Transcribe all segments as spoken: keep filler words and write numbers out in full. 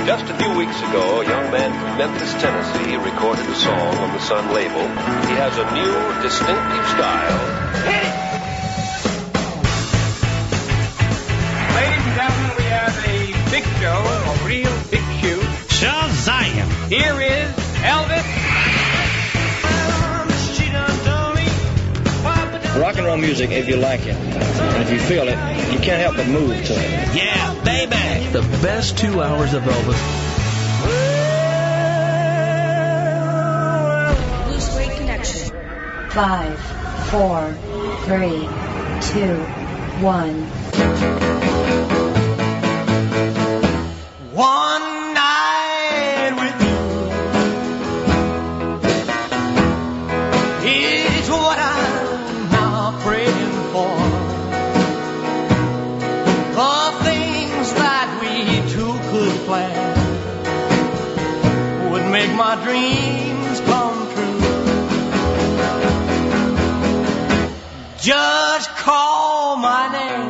Just a few weeks ago, a young man from Memphis, Tennessee, recorded a song on the Sun label. He has a new, distinctive style. Hit it! Ladies and gentlemen, we have a big show, a real big shoot. Shazam! Here is Elvis. Rock and roll music, if you like it, and if you feel it, you can't help but move to it. Yeah, baby! The best two hours of Elvis. Blue Suede Connection. Five, four, three, two, one. One night with you is what I'm now praying for. The things that we two could plan would make my dreams come true. Just call my name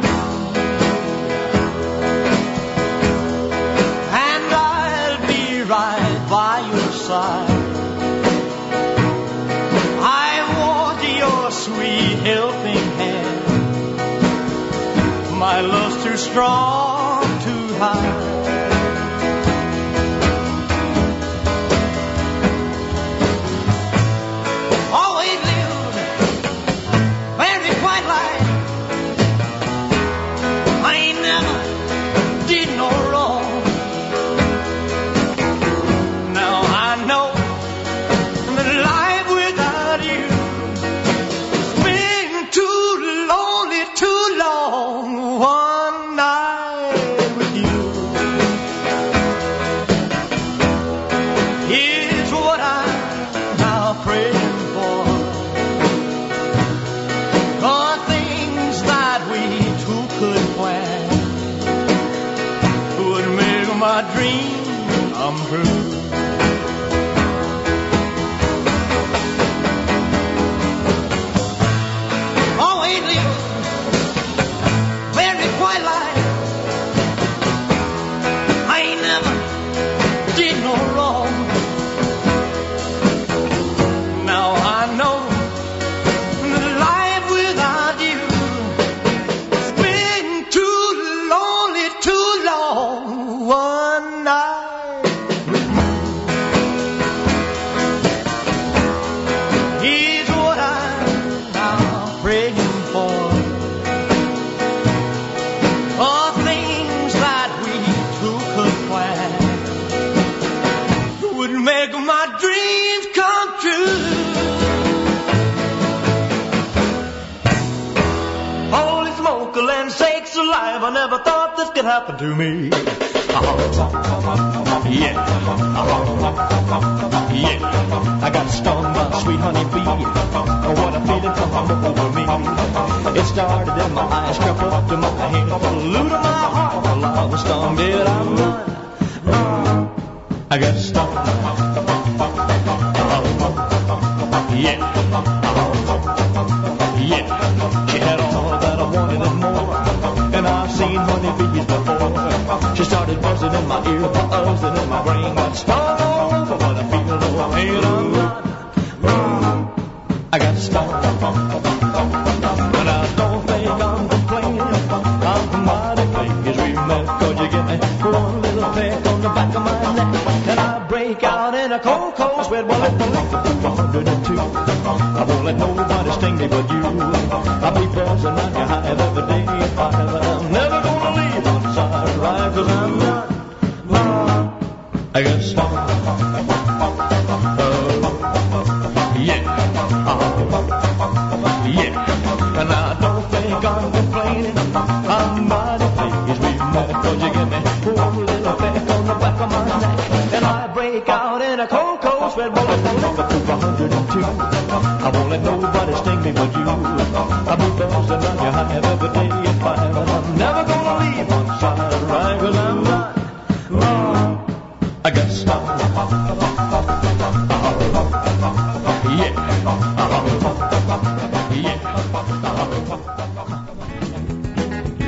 and I'll be right by your side. I want your sweet helping hand. My love's too strong to hide. Always lived very quiet life. I ain't never did no wrong. Now I know that life without you has been too lonely, too long. One night with you is what I'm now praying for. The things that we two could plan would make my dream come true. Always lived very quiet life. I ain't never did no wrong. Now I know that life without you has been too lonely, too long. One night is what I'm now praying for. The things that we two could plan would make my dreams come true. Holy smoke, land sakes alive, I never thought this could happen to me. Yeah, yeah, I got stung by a sweet honey bee. What a feeling come over me. It started in my eyes, crept up to my head, flew to my heart. Well, I was stung, did I run? I got stung. Yeah, yeah, she had all that I wanted and more. And I've seen honeybees before. She started buzzing in my ear, buzzing in my brain. Got stung all over, but I feel no pain. I'm not. I got stung, but I don't think I'm complaining. I'm mighty pleased we met, 'cause you get me one little peck on the back of my neck, and I break out in a cold, cold sweat. Well, if the liquor one hundred two, I won't let nobody sting me but you. I'll be buzzing on your hive every day if I have. I'm never gonna leave one side right, 'cause I'm not. I got stung. Oh, yeah. Yeah, and I don't think I'm complaining. I'm mighty pleased we met, 'cause you give me one little peck on the back of my neck, and I break out in a cold, cold sweat. Well, if I live up to one hundred two, I won't let nobody sting me but you. I'll be buzzing on your hive every day at five, and I'm never gonna leave one side right, 'cause I'm not. Oh, I got stung. Yeah. Oh,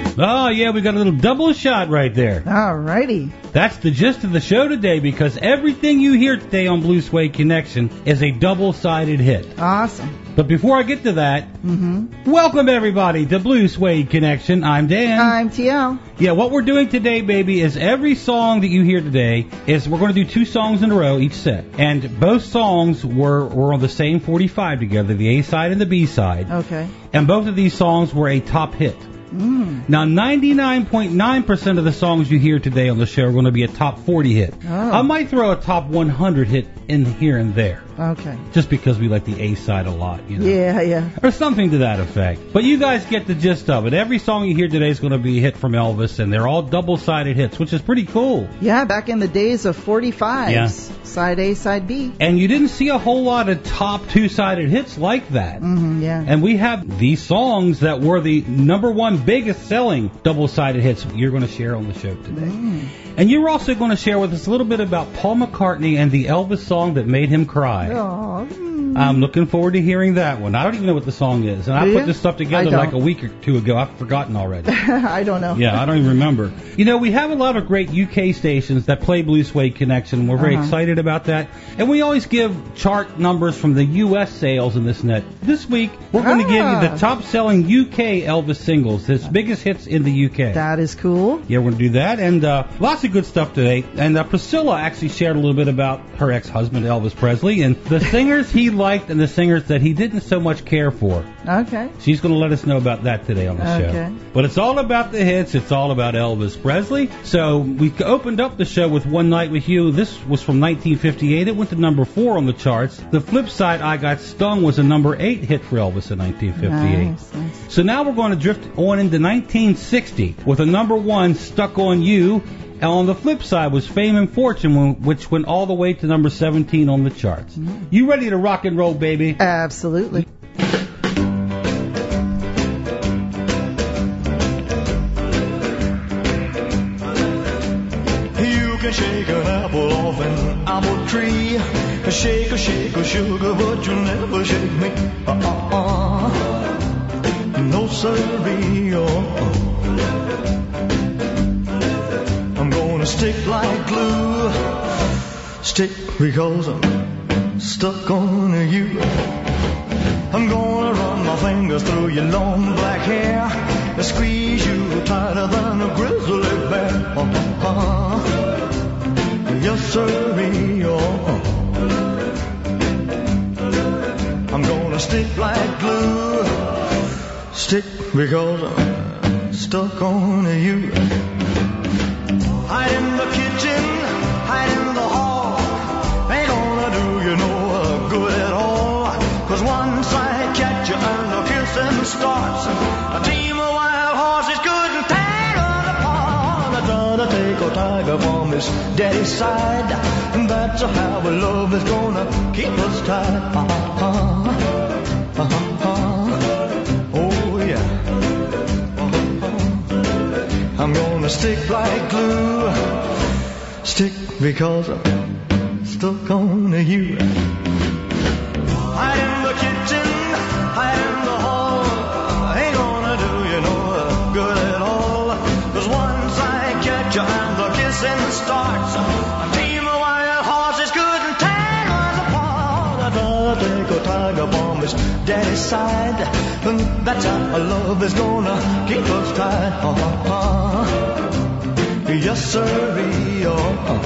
Oh, yeah, we got a little double shot right there. Alrighty. That's the gist of the show today, because everything you hear today on Blue Suede Connection is a double-sided hit. Awesome. But before I get to that, Mm-hmm. welcome everybody to Blue Suede Connection. I'm Dan. I'm T L. Yeah, what we're doing today, baby, is every song that you hear today is we're going to do two songs in a row each set. And both songs were, were on the same forty-five together, the A side and the B side. Okay. And both of these songs were a top hit. Mm. Now, ninety-nine point nine percent of the songs you hear today on the show are going to be a top forty hit. Oh. I might throw a top one hundred hit in here and there. Okay. Just because we like the A side a lot, you know. Yeah, yeah. Or something to that effect. But you guys get the gist of it. Every song you hear today is going to be a hit from Elvis, and they're all double-sided hits, which is pretty cool. Yeah, back in the days of forty-fives. Yeah. Side A, side B. And you didn't see a whole lot of top two-sided hits like that. Mm-hmm, yeah. And we have these songs that were the number one biggest selling double-sided hits you're going to share on the show today. Mm. And you're also going to share with us a little bit about Paul McCartney and the Elvis song that made him cry. Oh, mm. I'm looking forward to hearing that one. I don't even know what the song is. And I Do put you? this stuff together I don't. like a week or two ago. I've forgotten already. I don't know. Yeah, I don't even remember. You know, we have a lot of great U K stations that play Blue Suede Connection. We're very Uh-huh. excited about that. And we always give chart numbers from the U S sales in this net. This week, we're going to give you the Ah. top-selling U K Elvis singles, his biggest hits in the U K. That is cool. Yeah, we're going to do that. And uh, lots of good stuff today. And uh, Priscilla actually shared a little bit about her ex-husband, Elvis Presley, and the singers he liked and the singers that he didn't so much care for. Okay. She's going to let us know about that today on the Okay. show. But it's all about the hits. It's all about Elvis Presley. So we opened up the show with One Night With You. This was from nineteen fifty-eight. It went to number four on the charts. The flip side, I Got Stung, was a number eight hit for Elvis in nineteen fifty-eight. Nice, nice. So now we're going to drift on into nineteen sixty with a number one, Stuck on You. And on the flip side was Fame and Fortune, which went all the way to number seventeen on the charts. Mm-hmm. You ready to rock and roll, baby? Absolutely. You can shake an apple off an apple tree. Shake a shake a sugar, but you'll never shake me. Uh-uh-uh. No sirree. Oh. I'm gonna stick like glue. Stick because I'm stuck on you. I'm gonna run my fingers through your long black hair and squeeze you tighter than a grizzly bear. Uh-huh. Yes, sirree. Oh. I'm gonna stick like glue. Stick because I'm stuck on you. Hide in the kitchen, hide in the hall. Ain't gonna do you no good at all. Cause once I catch you and the kissing starts, a team of wild horses couldn't tear us apart. I gotta take a tiger from his daddy's side, and that's how our love is gonna keep us tied. Uh-huh. Uh-huh. Oh yeah. Uh-huh. I'm gonna stick like glue. Stick because I'm stuck on you. Hide in the kitchen, hide in the hall. Ain't gonna do you no good at all. Cause once I catch you and the kissing starts, a team of wild horses couldn't tear us apart. I gotta take a tiger from his daddy's side, and that's how love is gonna keep us tied. Uh-huh. Yes, sirree. Oh.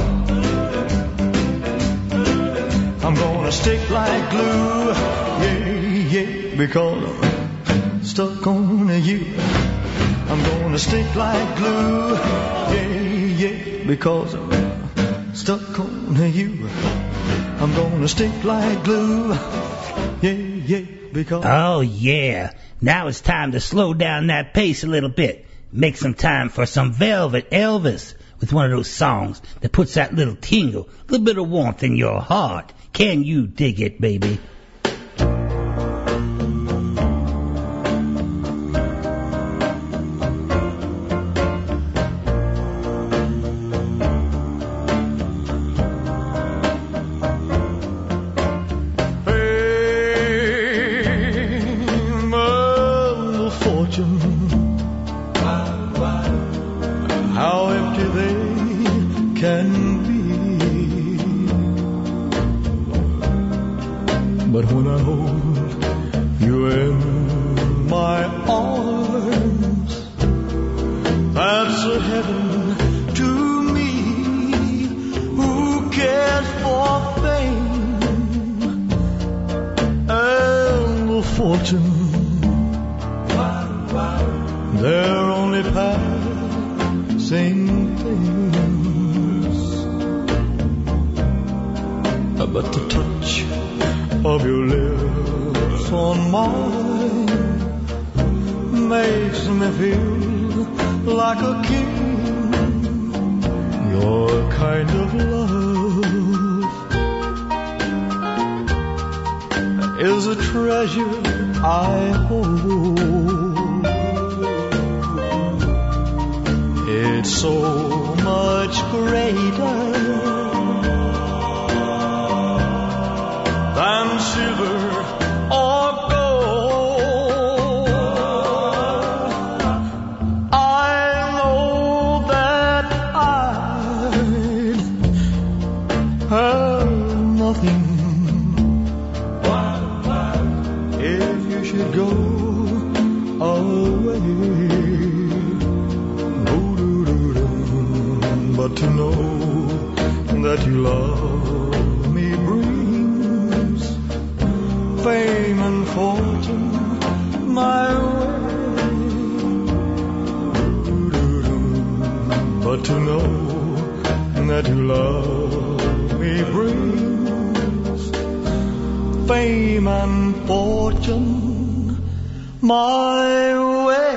I'm gonna stick like glue, yeah, yeah, because I'm stuck on you. I'm gonna stick like glue, yeah, yeah, because I'm stuck on you. I'm gonna stick like glue, yeah, yeah, because... Oh, yeah. Now it's time to slow down that pace a little bit. Make some time for some Velvet Elvis with one of those songs that puts that little tingle, a little bit of warmth in your heart. Can you dig it, baby? Fame and fortune can be. But when I hold you in my arms, that's a heaven to me. Who cares for fame and fortune? They're only passing things. But the touch of your lips on mine makes me feel like a king. Your kind of love is a treasure I hold. It's so much greater than silver or gold. I know that I'd have nothing if you should go away. But to know that you love me brings fame and fortune my way. But to know that you love me brings fame and fortune my way.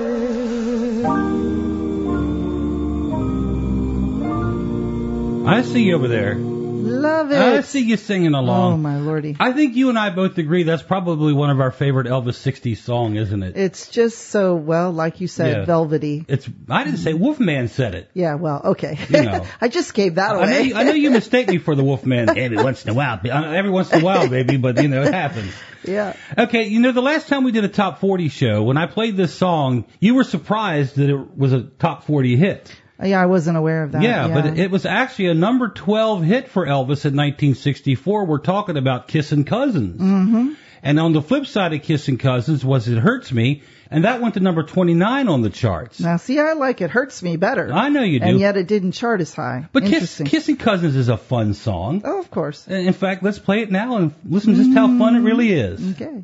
I see you over there. Love it. I see you singing along. Oh, my lordy. I think you and I both agree that's probably one of our favorite Elvis sixties song, isn't it? It's just so, well, like you said, Yeah. velvety. It's. I didn't say Wolfman said it. Yeah, well, okay. You know. I just gave that I know, away. you, I know you mistake me for the Wolfman every once in a while. Uh, Every once in a while, baby, but, you know, it happens. Yeah. Okay, you know, the last time we did a top forty show, when I played this song, you were surprised that it was a top forty hit. Yeah, I wasn't aware of that. Yeah, but it was actually a number twelve hit for Elvis in nineteen sixty-four. We're talking about Kissin' Cousins. Mm-hmm. And on the flip side of Kissin' Cousins was It Hurts Me, and that went to number twenty-nine on the charts. Now, see, I like It Hurts Me better. I know you do. And yet it didn't chart as high. But Kiss, Interesting. Kissin' Cousins is a fun song. Oh, of course. In fact, let's play it now and listen to just how fun it really is. Okay.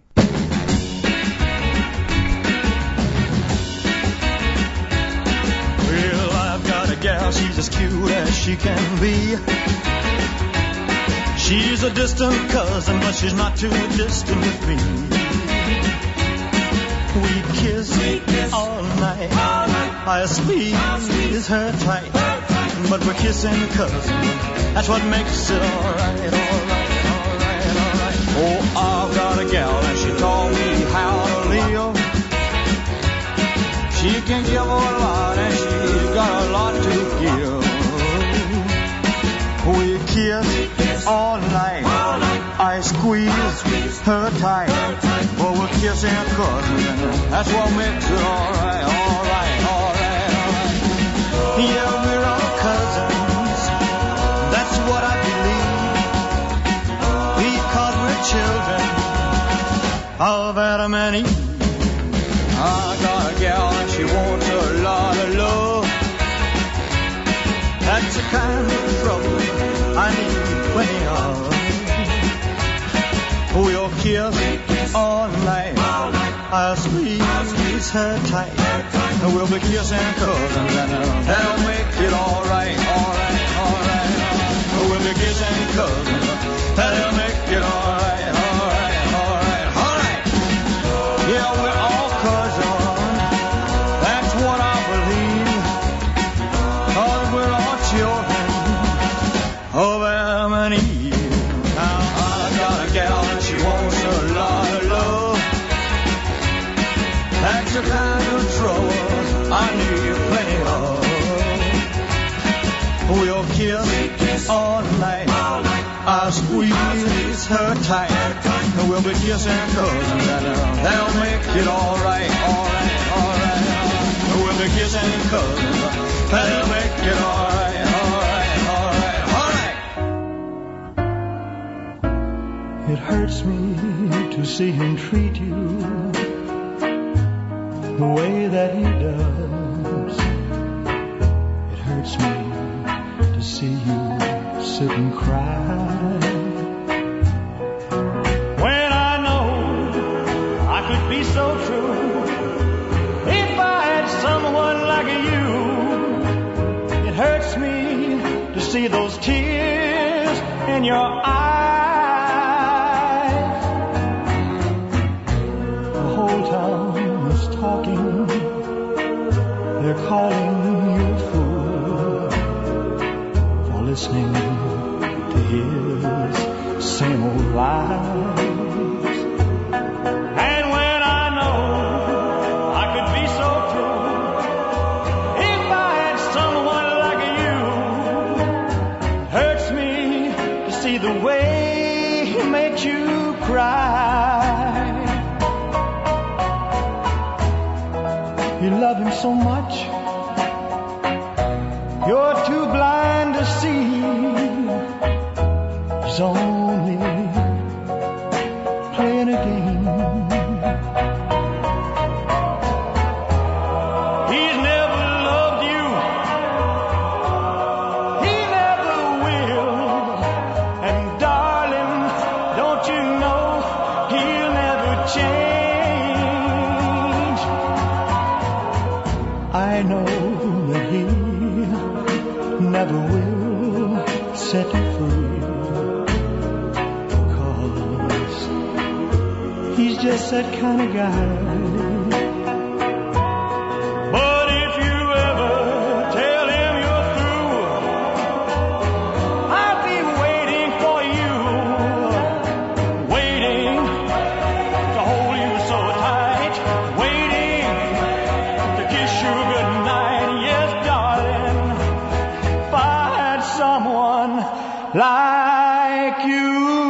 Well, I've got a gal, she's as cute as she can be. She's a distant cousin, but she's not too distant with me. We kiss, we kiss all night. All night. I squeeze her tight. But we're kissing cousins. That's what makes it alright, alright, alright, alright. Oh, I've got a gal and she taught me how to live. She can give a lot and she's got a lot to give. We kiss all night. I squeeze her tight. But we're kissing cousins. That's what makes it alright, alright, alright, alright. Yeah, we're all cousins. That's what I believe. Because we're children of Adam and Eve. I got a gal and she wants a lot of love. That's the kind of trouble I need plenty of. We'll kiss all night. I'll squeeze her tight. We'll be kissing cousins and that'll make it alright, alright, alright. We'll be kissing cousins. That'll make it alright, alright, alright, alright. Yeah, we're all cousins. That's what I believe. Cause we're all children of Adam and Eve. Now I got a gal and she wants a lot of love. That's the kind of trouble I need plenty of. We'll kiss all night. I'll squeeze her tight. We'll be kissing cousins and that'll make it alright, alright, alright. We'll be kissing cousins. That'll make it alright, alright, hurts me to see him treat you the way that he does. It hurts me to see you sit and cry when I know I could be so true if I had someone like you. It hurts me to see those tears in your eyes. The whole town is talking, they're calling you a fool for listening to his same old lies. And when I know I could be so true if I had someone like you, it hurts me to see the way he makes you cry. You love him so much, you're too blind to see he's only playing a game. He's never loved you, he never will. And darling, don't you know he'll never change. I know that he never will set you free, 'cause he's just that kind of guy. But if you ever tell him you're through, I'll be waiting for you, waiting to hold you so tight, waiting to kiss you goodnight. Yes, darling, if I had someone like you.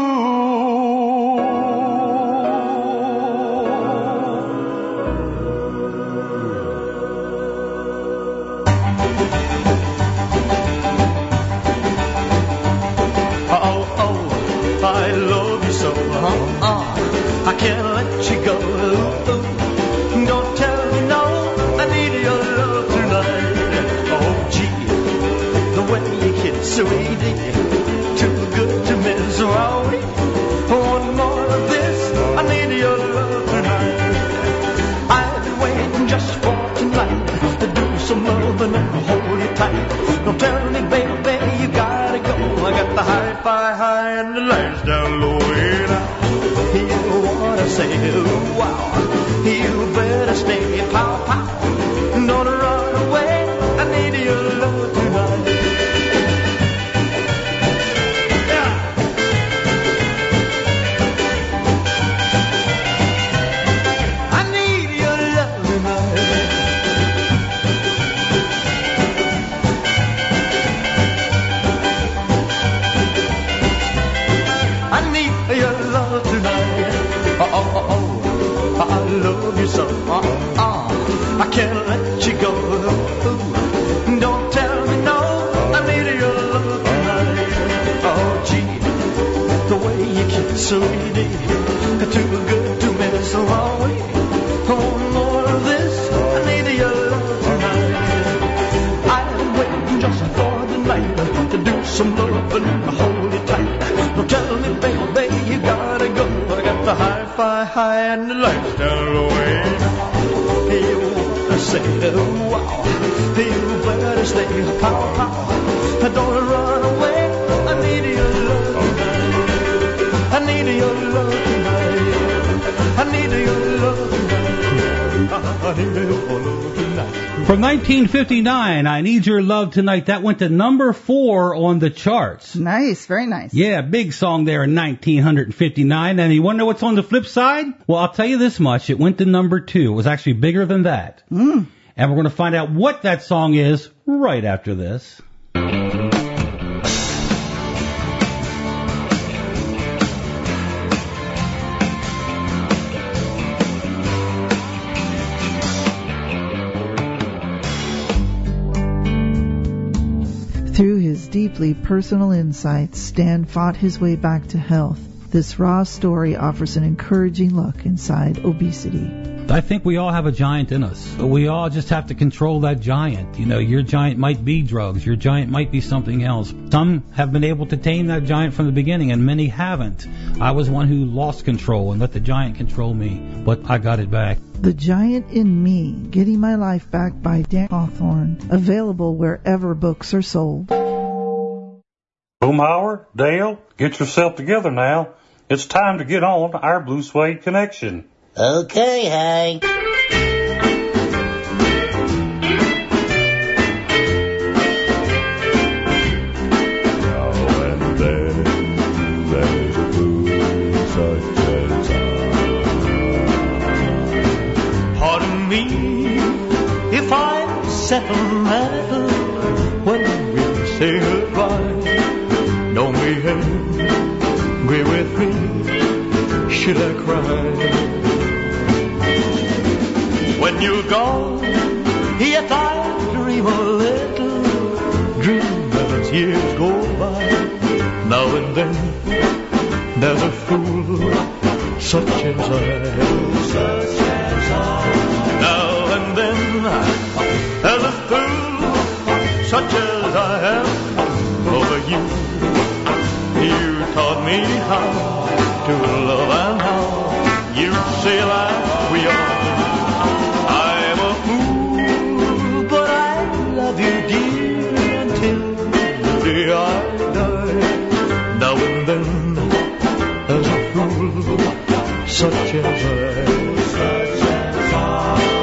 Oh, oh, I love you so. Uh, uh, I can't let you go. Ooh, ooh. Don't tell me no, I need your love tonight. Oh, gee, the way you kiss, sweetie, too good to miss. Oh, one more of this, I need your love tonight. I've been waiting just for tonight to do some loving and hold you tight. Don't tell me, baby, you gotta go. I got the hi-fi high and the lights down low. And I, you wanna say, ooh, wow, you better stay, pow, pow. Don't run away, I need your love tonight. Yeah. I need your love tonight. I need your love tonight. Oh, oh, oh, oh. I love you so. Uh, uh. I can't let you go. Ooh. Don't tell me no. I need your love tonight. Oh, gee, the way you kiss, sweetie, too good to miss. Oh, wait, one more of this. I need your love tonight. I've been waiting just for the night to do some loving and hold you tight. Don't tell me, baby, you gotta go. I got the hi-fi high and the lights down low. You wanna say, oh, wow, you better stay, pow, pow. Don't run away, I need your love tonight. I need your love tonight. I need your love tonight. I need your love tonight. From nineteen fifty-nine, I Need Your Love Tonight. That went to number four on the charts. Nice, very nice. Yeah, big song there in nineteen fifty-nine. And you want to know what's on the flip side? Well, I'll tell you this much. It went to number two. It was actually bigger than that. Mm. And we're going to find out what that song is right after this. Through his deeply personal insights, Stan fought his way back to health. This raw story offers an encouraging look inside obesity. I think we all have a giant in us. We all just have to control that giant. You know, your giant might be drugs. Your giant might be something else. Some have been able to tame that giant from the beginning, and many haven't. I was one who lost control and let the giant control me, but I got it back. The Giant in Me, Getting My Life Back by Dan Hawthorne. Available wherever books are sold. Boomhauer, Dale, get yourself together now. It's time to get on our Blue Suede Connection. Okay, Hank. Pardon me if I sentimental when we say goodbye. Don't be angry with me, should I cry? When you're gone, yet I dream a little dream as years go by. Now and then, there's a fool such as I. Such as I. Now and then, there's a fool such as I am over you. You taught me how to love and how you say that we are. I'm a fool, but I love you, dear, until the day I die. Now and then, there's a fool such as I. Such as I.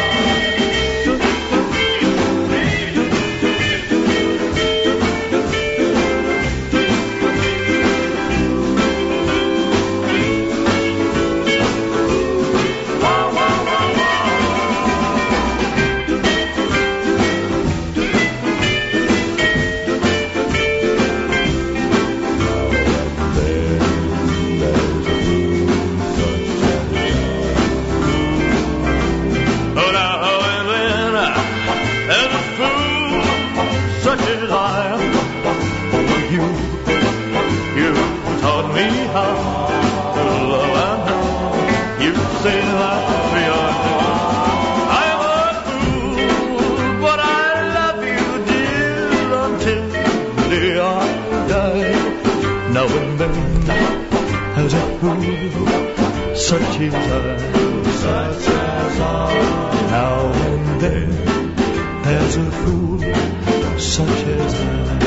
Such as I, such as I. Now and then, there's a fool such as I.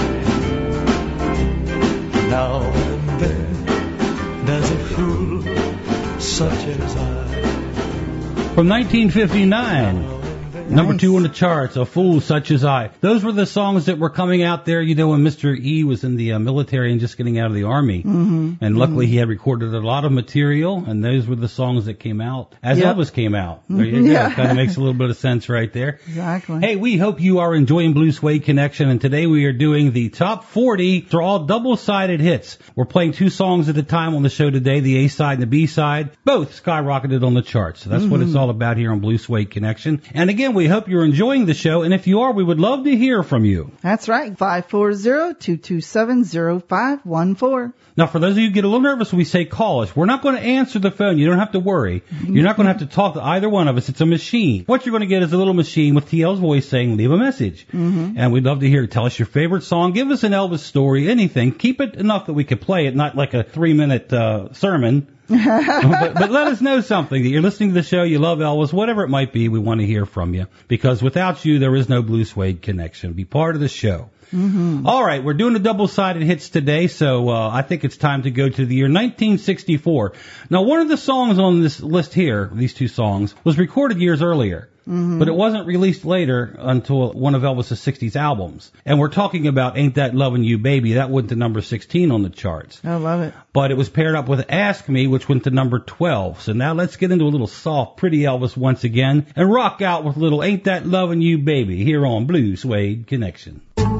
Now and then, there's a fool such as I. From nineteen fifty-nine. Number two on the charts, A Fool Such As I. Those were the songs that were coming out there, you know, when Mister E was in the uh, military and just getting out of the Army. Mm-hmm. And luckily mm-hmm. he had recorded a lot of material, and those were the songs that came out as yep. Elvis came out. There you go. Yeah. Kind of makes a little bit of sense right there. Exactly. Hey, we hope you are enjoying Blue Suede Connection, and today we are doing the top forty. They're all double-sided hits. We're playing two songs at a time on the show today, the A side and the B side. Both skyrocketed on the charts. So that's mm-hmm. what it's all about here on Blue Suede Connection. And again, we hope you're enjoying the show, and if you are, we would love to hear from you. That's right, five four zero, two two seven, zero five one four. Now, for those of you who get a little nervous when we say call us, we're not going to answer the phone. You don't have to worry. You're not going to have to talk to either one of us. It's a machine. What you're going to get is a little machine with T L's voice saying, leave a message. Mm-hmm. And we'd love to hear it. Tell us your favorite song. Give us an Elvis story, anything. Keep it enough that we could play it, not like a three-minute uh, sermon. but, but let us know something, that you're listening to the show, you love Elvis, whatever it might be, we want to hear from you. Because without you, there is no Blue Suede Connection. Be part of the show. Mm-hmm. All right, we're doing the double-sided hits today, so uh, I think it's time to go to the year nineteen sixty-four. Now, one of the songs on this list here, these two songs, was recorded years earlier. Mm-hmm. But it wasn't released later until one of Elvis's sixties albums. And we're talking about Ain't That Lovin' You Baby. That went to number sixteen on the charts. I love it. But it was paired up with Ask Me, which went to number twelve. So now let's get into a little soft, pretty Elvis once again and rock out with a little Ain't That Lovin' You Baby here on Blue Suede Connection.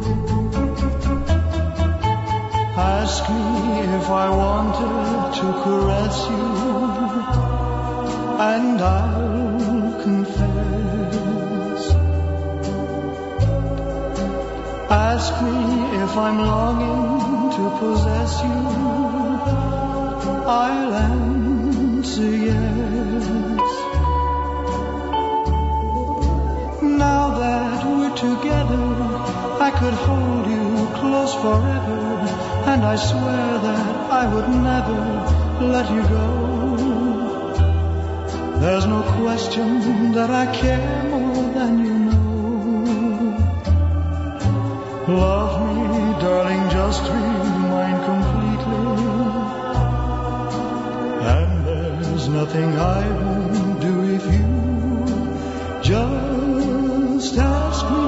Ask me if I wanted to caress you, and I'll confess. Ask me if I'm longing to possess you, I'll answer yes. Now that we're together, I could hold you close forever, and I swear that I would never let you go. There's no question that I care more than you know. Love me, darling, just be mine completely. And there's nothing I won't do if you just ask me.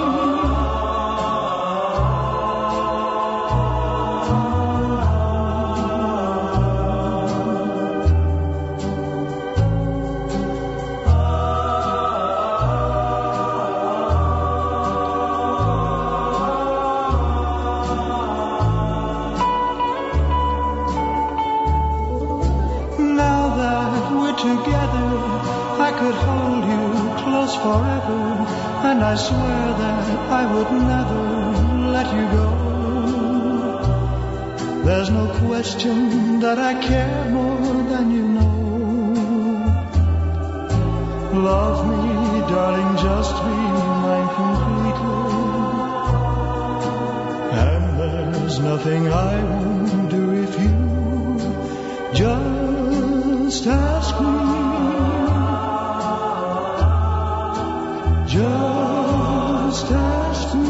Forever, and I swear that I would never let you go. There's no question that I care more than you know. Love me, darling, just be mine completely. And there's nothing I won't do if you just ask me. Just ask me.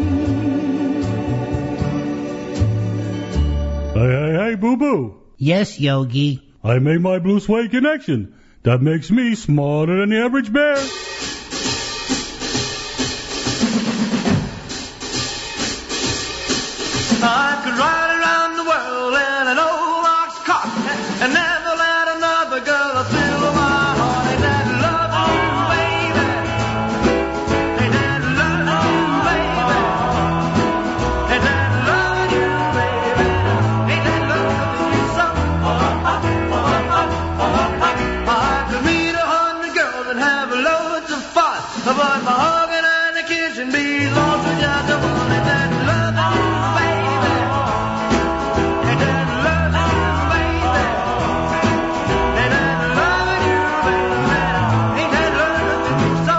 Hey, hey, hey, boo-boo. Yes, Yogi. I made my blue suede connection. That makes me smarter than the average bear. I could ride around the world in an old ox cart and never let another girl fill my heart. Ain't that love you, baby? Ain't that love you, baby? Ain't that love you, baby? Ain't that love you so? I could meet a hundred girls and have loads of fun, but my hugging and the kissing be lost with just the one. Ain't that love you, baby? Ain't that love you, baby? Ain't that love you, baby? Ain't that love you so?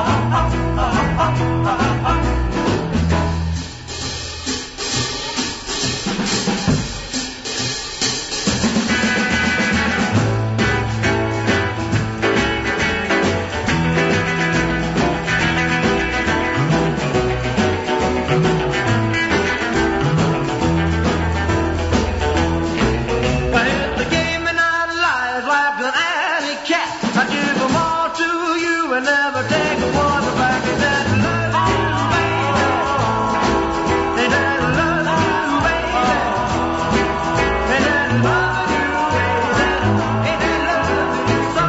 I hit the game and I lies like an alley cat. I give them all to you and never take one back. Ain't that love you, baby? Ain't that love you, baby? Ain't that love you, baby? Ain't that love you so?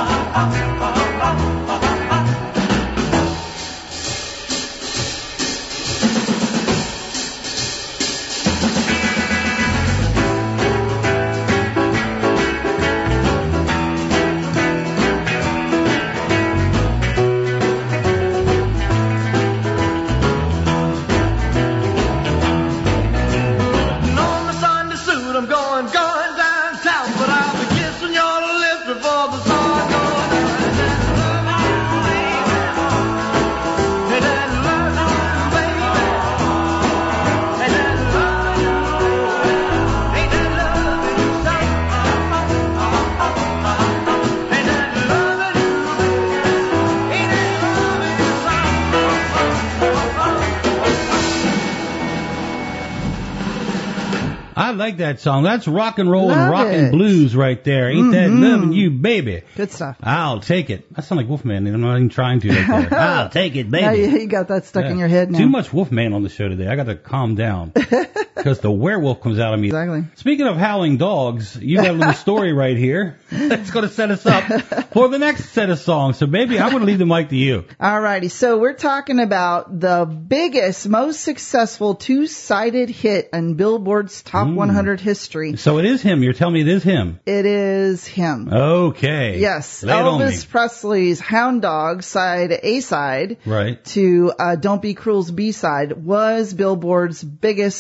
Putting on my Sunday suit, I'm going, going downtown, but I'll be kissing your lips before the sun goes down. Ain't that love you, baby? Ain't that love you, baby? Ain't that love you so? Ain't that love you, baby? Ain't that I like that song. That's rock and roll and Love rock and it. blues right there. Ain't that Mhm. loving you, baby? Good stuff. I'll take it. I sound like Wolfman, and I'm not even trying to. Right there. I'll take it, baby. Now you, you got that stuck Yeah. in your head now. Too much Wolfman on the show today. I got to calm down because the werewolf comes out of me. Exactly. Speaking of howling dogs, you got a little story right here. That's going to set us up for the next set of songs. So, baby, I'm going to leave the mic to you. Alrighty, so we're talking about the biggest, most successful two-sided hit in Billboard's Top Mm. one hundred history. So it is him. You're telling me it is him. It is him. Okay. Yes, Lay it on me. Elvis Presley's Hound Dog side A side Right. to uh, Don't Be Cruel's B side was Billboard's biggest, most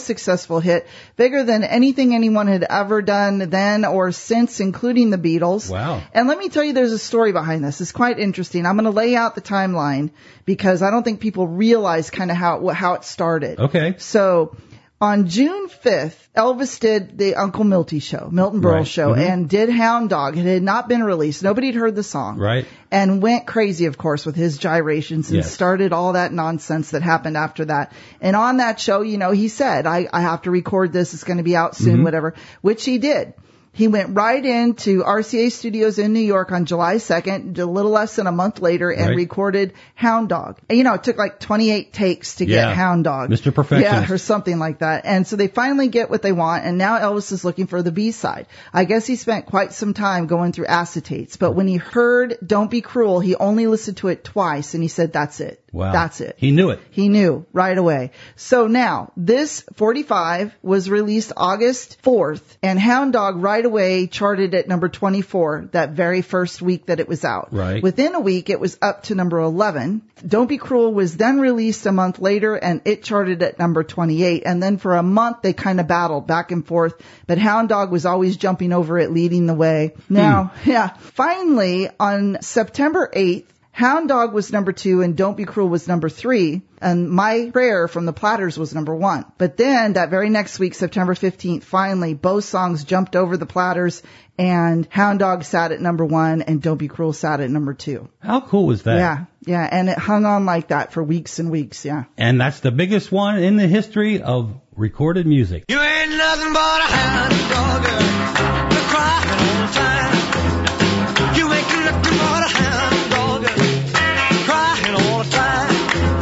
most successful hit, bigger than anything anyone had ever done then or since, including the Beatles. Wow. And let me tell you, there's a story behind this. It's quite interesting. I'm going to lay out the timeline because I don't think people realize kind of how, how it started. Okay. So on June fifth, Elvis did the Uncle Milty show, Milton Berle Right. show, Mhm. and did Hound Dog. It had not been released. Nobody had heard the song. Right. And went crazy, of course, with his gyrations and Yes. started all that nonsense that happened after that. And on that show, you know, he said, I, I have to record this. It's going to be out soon, Mhm. whatever, which he did. He went right into R C A Studios in New York on July second, a little less than a month later, and Right. recorded Hound Dog. And, you know, it took like twenty-eight takes to Yeah. get Hound Dog. Mister Perfectionist. Yeah, or something like that. And so they finally get what they want, and now Elvis is looking for the B-side. I guess he spent quite some time going through acetates, but when he heard Don't Be Cruel, he only listened to it twice, and he said, that's it. Wow. That's it. He knew it. He knew right away. So now, this forty-five was released August fourth, and Hound Dog right away charted at number twenty-four that very first week that it was out. Right. Within a week, it was up to number eleven. Don't Be Cruel was then released a month later, and it charted at number twenty-eight. And then for a month, they kind of battled back and forth, but Hound Dog was always jumping over it, leading the way. Now, yeah, finally, on September eighth, Hound Dog was number two and Don't Be Cruel was number three, and My Prayer from the Platters was number one. But then that very next week, September fifteenth, finally both songs jumped over the Platters, and Hound Dog sat at number one and Don't Be Cruel sat at number two. How cool was that? Yeah, yeah, and it hung on like that for weeks and weeks, yeah. And that's the biggest one in the history of recorded music. You ain't nothing but a hound dog, you're crying all the time. You ain't nothing but a hound dog, crying all the time.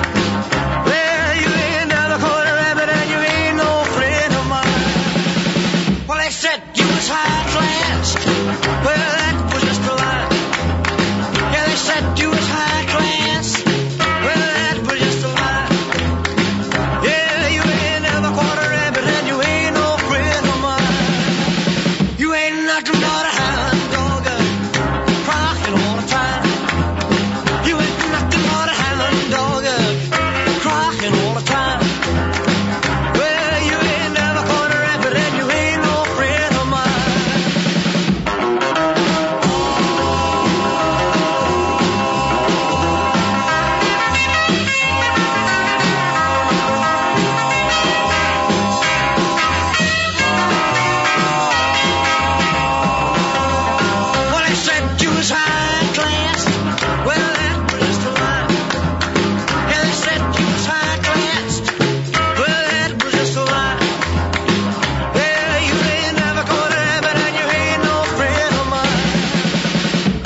Well, you ain't never caught a rabbit and you ain't no friend of mine. Well, they said you was high class. Well, that was just a lie. Yeah, they said you was high class. Well, that was just a lie. Yeah, you ain't never caught a rabbit and you ain't no friend of mine. You ain't nothing but a hound dog, crying all the time. You ain't nothing but a hound dog, crying all the time. Well, you ain't never caught a rabbit and you ain't no friend of mine. Well, they said you was high class. Well, that was just a lie. Yeah, they said you was high class. Well, that was just a lie. Yeah, you ain't never caught a rabbit and you ain't no friend of mine.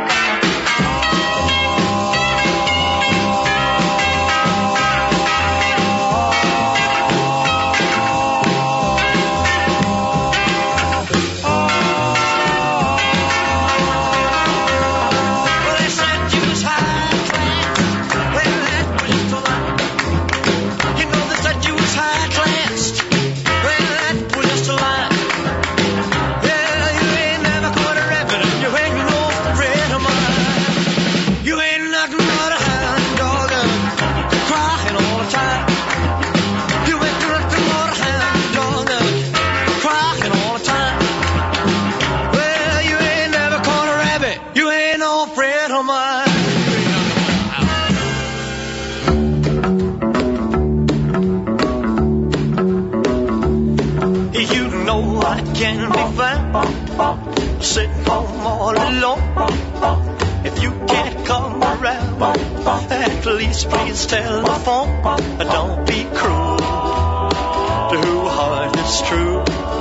Well, they said you was high class. Well, that was just a lie. You know they said you was high class. Well, that was just a lie. Yeah, you ain't never caught a rabbit and you ain't no friend of mine. You ain't nothing but a hound dog, crying all the time. You ain't nothing but a hound dog, crying all the time. Well, you ain't never caught a rabbit. You ain't no friend of mine. You know I can be found sitting home all alone. If you can't come around, at least please telephone. Don't be cruel to who heart is true.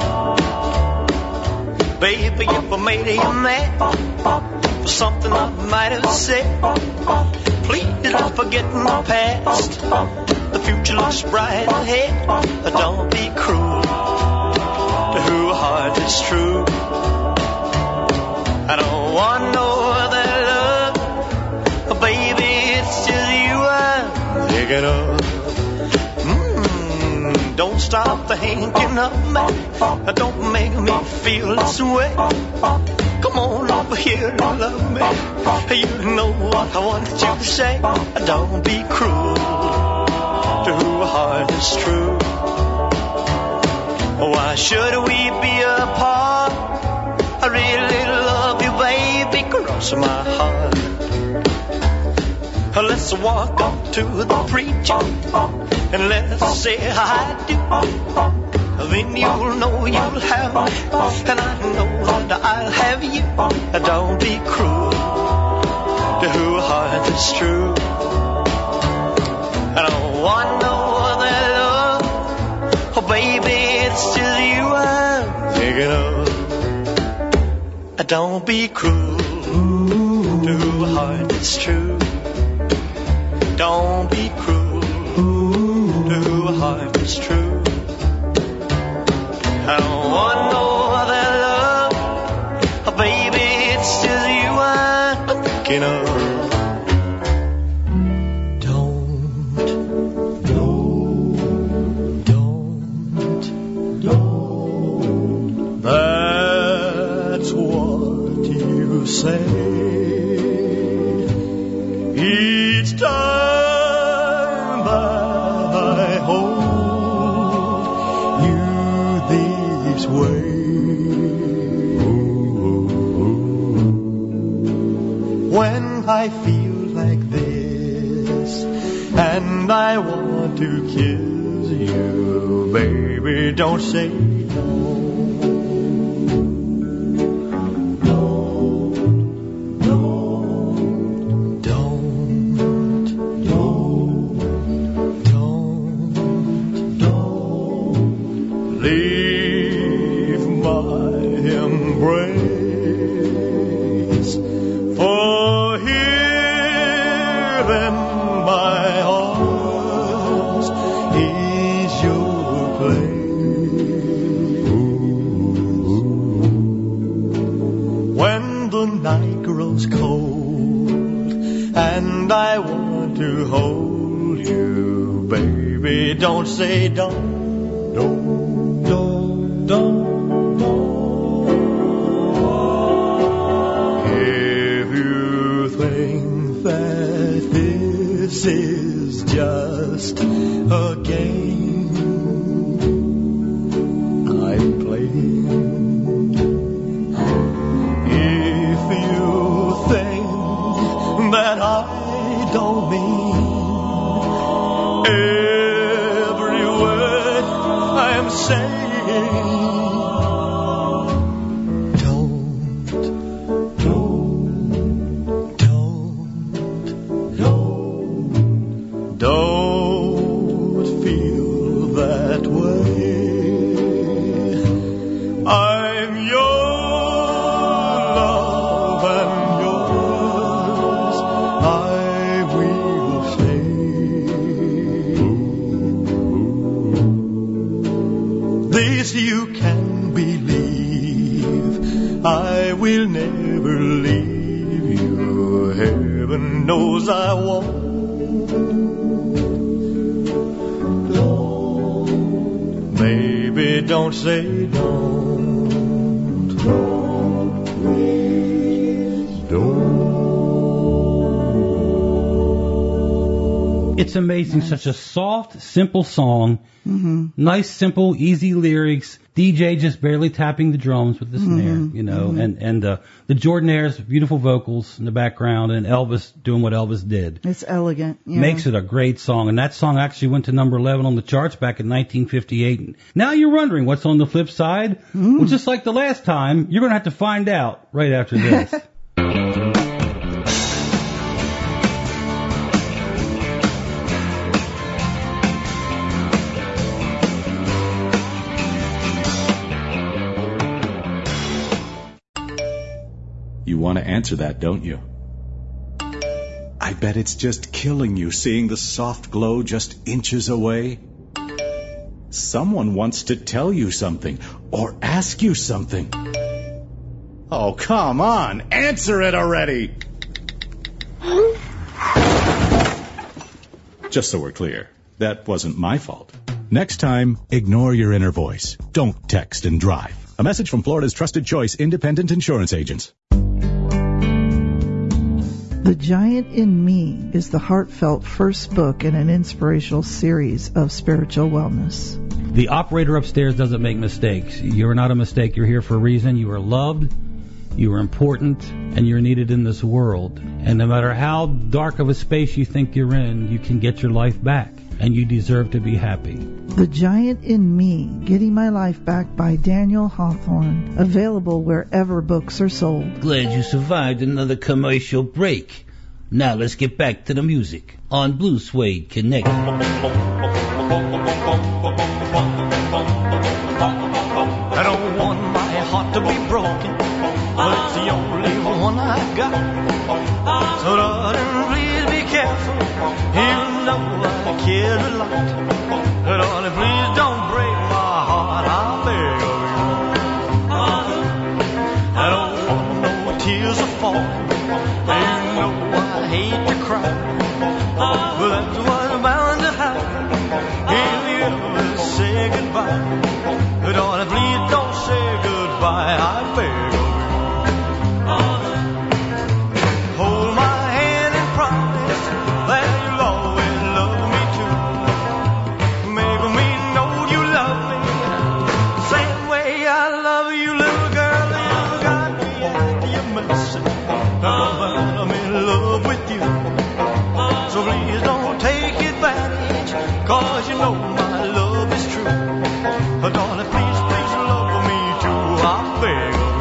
Baby, if I made you mad for something I might have said, please don't forget my past. The future looks bright ahead. Don't be cruel to who heart is true. I don't want no other love, baby, it's just you I'm thinking of. Mm, don't stop thinking of me, don't make me feel this way. Come on over here and love me. You know what I want you to say. Don't be cruel to who heart is true. Why should we be apart? I really love you, baby, cross my heart. Let's walk up to the preacher and let's say I do. Then you'll know you'll have me, and I know that I'll have you. Don't be cruel to who heart is true. I don't want no other love. Oh, baby, it's just you I'm thinking of. Don't be cruel to who heart is true. Don't be cruel to who heart is true. I don't want no other love. Oh, baby, it's just you I'm thinking of. Say each time I hold you this way, when I feel like this and I want to kiss you, baby, don't say no. Don't say don't, don't, don't, don't, don't. If you think that this is just a game I'm playing, if you think that I don't mean saying, don't, don't, don't, don't, don't feel that way. I'm your love and yours I will stay. This you can believe, I will never leave you. Heaven knows I won't. Don't, baby, don't say don't. Don't, please, don't. It's amazing, such a soft, simple song. Mm-hmm. Nice, simple, easy lyrics. D J just barely tapping the drums with the mm-hmm. snare, you know, mm-hmm. and and uh, the Jordanaires, beautiful vocals in the background, and Elvis doing what Elvis did. It's elegant. Yeah. Makes it a great song, and that song actually went to number eleven on the charts back in nineteen fifty-eight. Now you're wondering what's on the flip side? Mm. Well, just like the last time, you're going to have to find out right after this. You want to answer that, don't you? I bet it's just killing you seeing the soft glow just inches away. Someone wants to tell you something or ask you something. Oh, come on, answer it already. Just so we're clear, that wasn't my fault. Next time, ignore your inner voice. Don't text and drive. A message from Florida's trusted choice independent insurance agents. The Giant in Me is the heartfelt first book in an inspirational series of spiritual wellness. The operator upstairs doesn't make mistakes. You're not a mistake. You're here for a reason. You are loved, you are important, and you're needed in this world. And no matter how dark of a space you think you're in, you can get your life back, and you deserve to be happy. The Giant in Me, Getting My Life Back by Daniel Hawthorne. Available wherever books are sold. Glad you survived another commercial break. Now let's get back to the music on Blue Suede Connect. I don't want my heart to be broken, but it's the only one I got. So darling, please be careful, even though I care a lot. Darling, please don't break my heart, I beg of you. I don't want no tears to fall, you know I hate to cry, but that's what's bound to happen if you ever say goodbye. Darling, please don't say goodbye, I beg of you. Hold my hand and promise that you'll always love me too. Make me know you love me the same way I love you, little girl. You got me at your mercy. I'm in love with you. So please don't take advantage, 'cause you know my love is true. Darling, please, please love me too, I beg of you.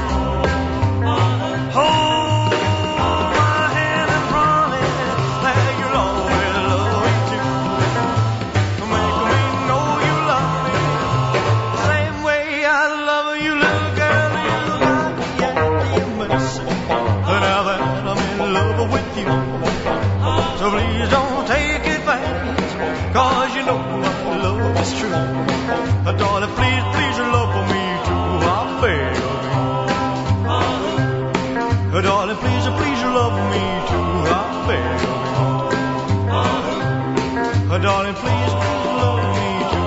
Hold my hand and promise that you'll always love me too. Make me know you love me the same way I love you, little girl. You got me at your mercy. Now that I'm in love with you, so please don't take advantage, 'cause you know my love is true. Darling, please, please love me too, I beg of you. Darling, please, please love me too, I beg of you. Darling, please, please love me too,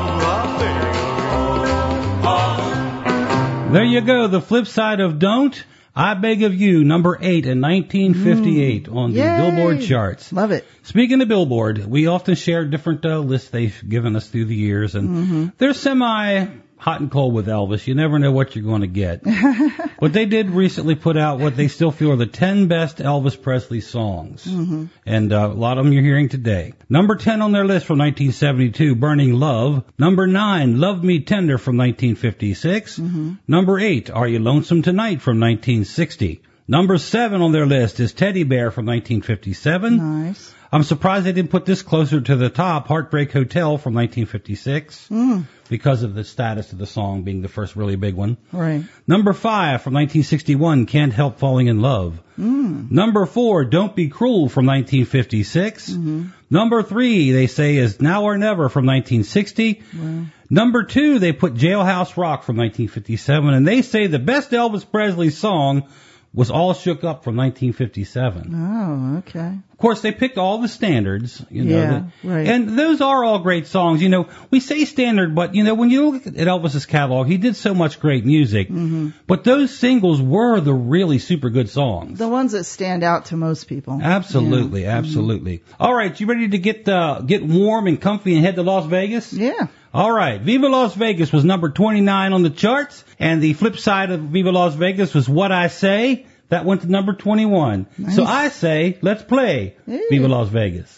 I beg of you. There you go, the flip side of Don't. I Beg of You, number eight in nineteen fifty-eight mm. on the Yay. Billboard charts. Love it. Speaking of Billboard, we often share different uh, lists they've given us through the years, and Mm-hmm. they're semi hot and cold with Elvis. You never know what you're going to get. But they did recently put out what they still feel are the ten best Elvis Presley songs. Mm-hmm. And uh, a lot of them you're hearing today. Number ten on their list from nineteen seventy-two, Burning Love. Number nine, Love Me Tender from nineteen fifty-six. Mm-hmm. Number eight, Are You Lonesome Tonight from nineteen sixty. Number seven on their list is Teddy Bear from nineteen fifty-seven. Nice. I'm surprised they didn't put this closer to the top, Heartbreak Hotel from nineteen fifty-six, Mm. because of the status of the song being the first really big one. Right. Number five from nineteen sixty-one, Can't Help Falling in Love. Mm. Number four, Don't Be Cruel from nineteen fifty-six. Mm-hmm. Number three, they say, is Now or Never from nineteen sixty. Wow. Number two, they put Jailhouse Rock from nineteen fifty-seven, and they say the best Elvis Presley song was All Shook Up from nineteen fifty-seven. Oh, okay. Of course, they picked all the standards, you know. Yeah, the, right. And those are all great songs. You know, we say standard, but, you know, when you look at Elvis's catalog, he did so much great music. Mm-hmm. But those singles were the really super good songs. The ones that stand out to most people. Absolutely, Yeah. absolutely. Mm-hmm. All right, you ready to get uh, get warm and comfy and head to Las Vegas? Yeah. All right, Viva Las Vegas was number twenty-nine on the charts, and the flip side of Viva Las Vegas was What I Say. That went to number twenty-one. Nice. So I say, let's play Hey. Viva Las Vegas.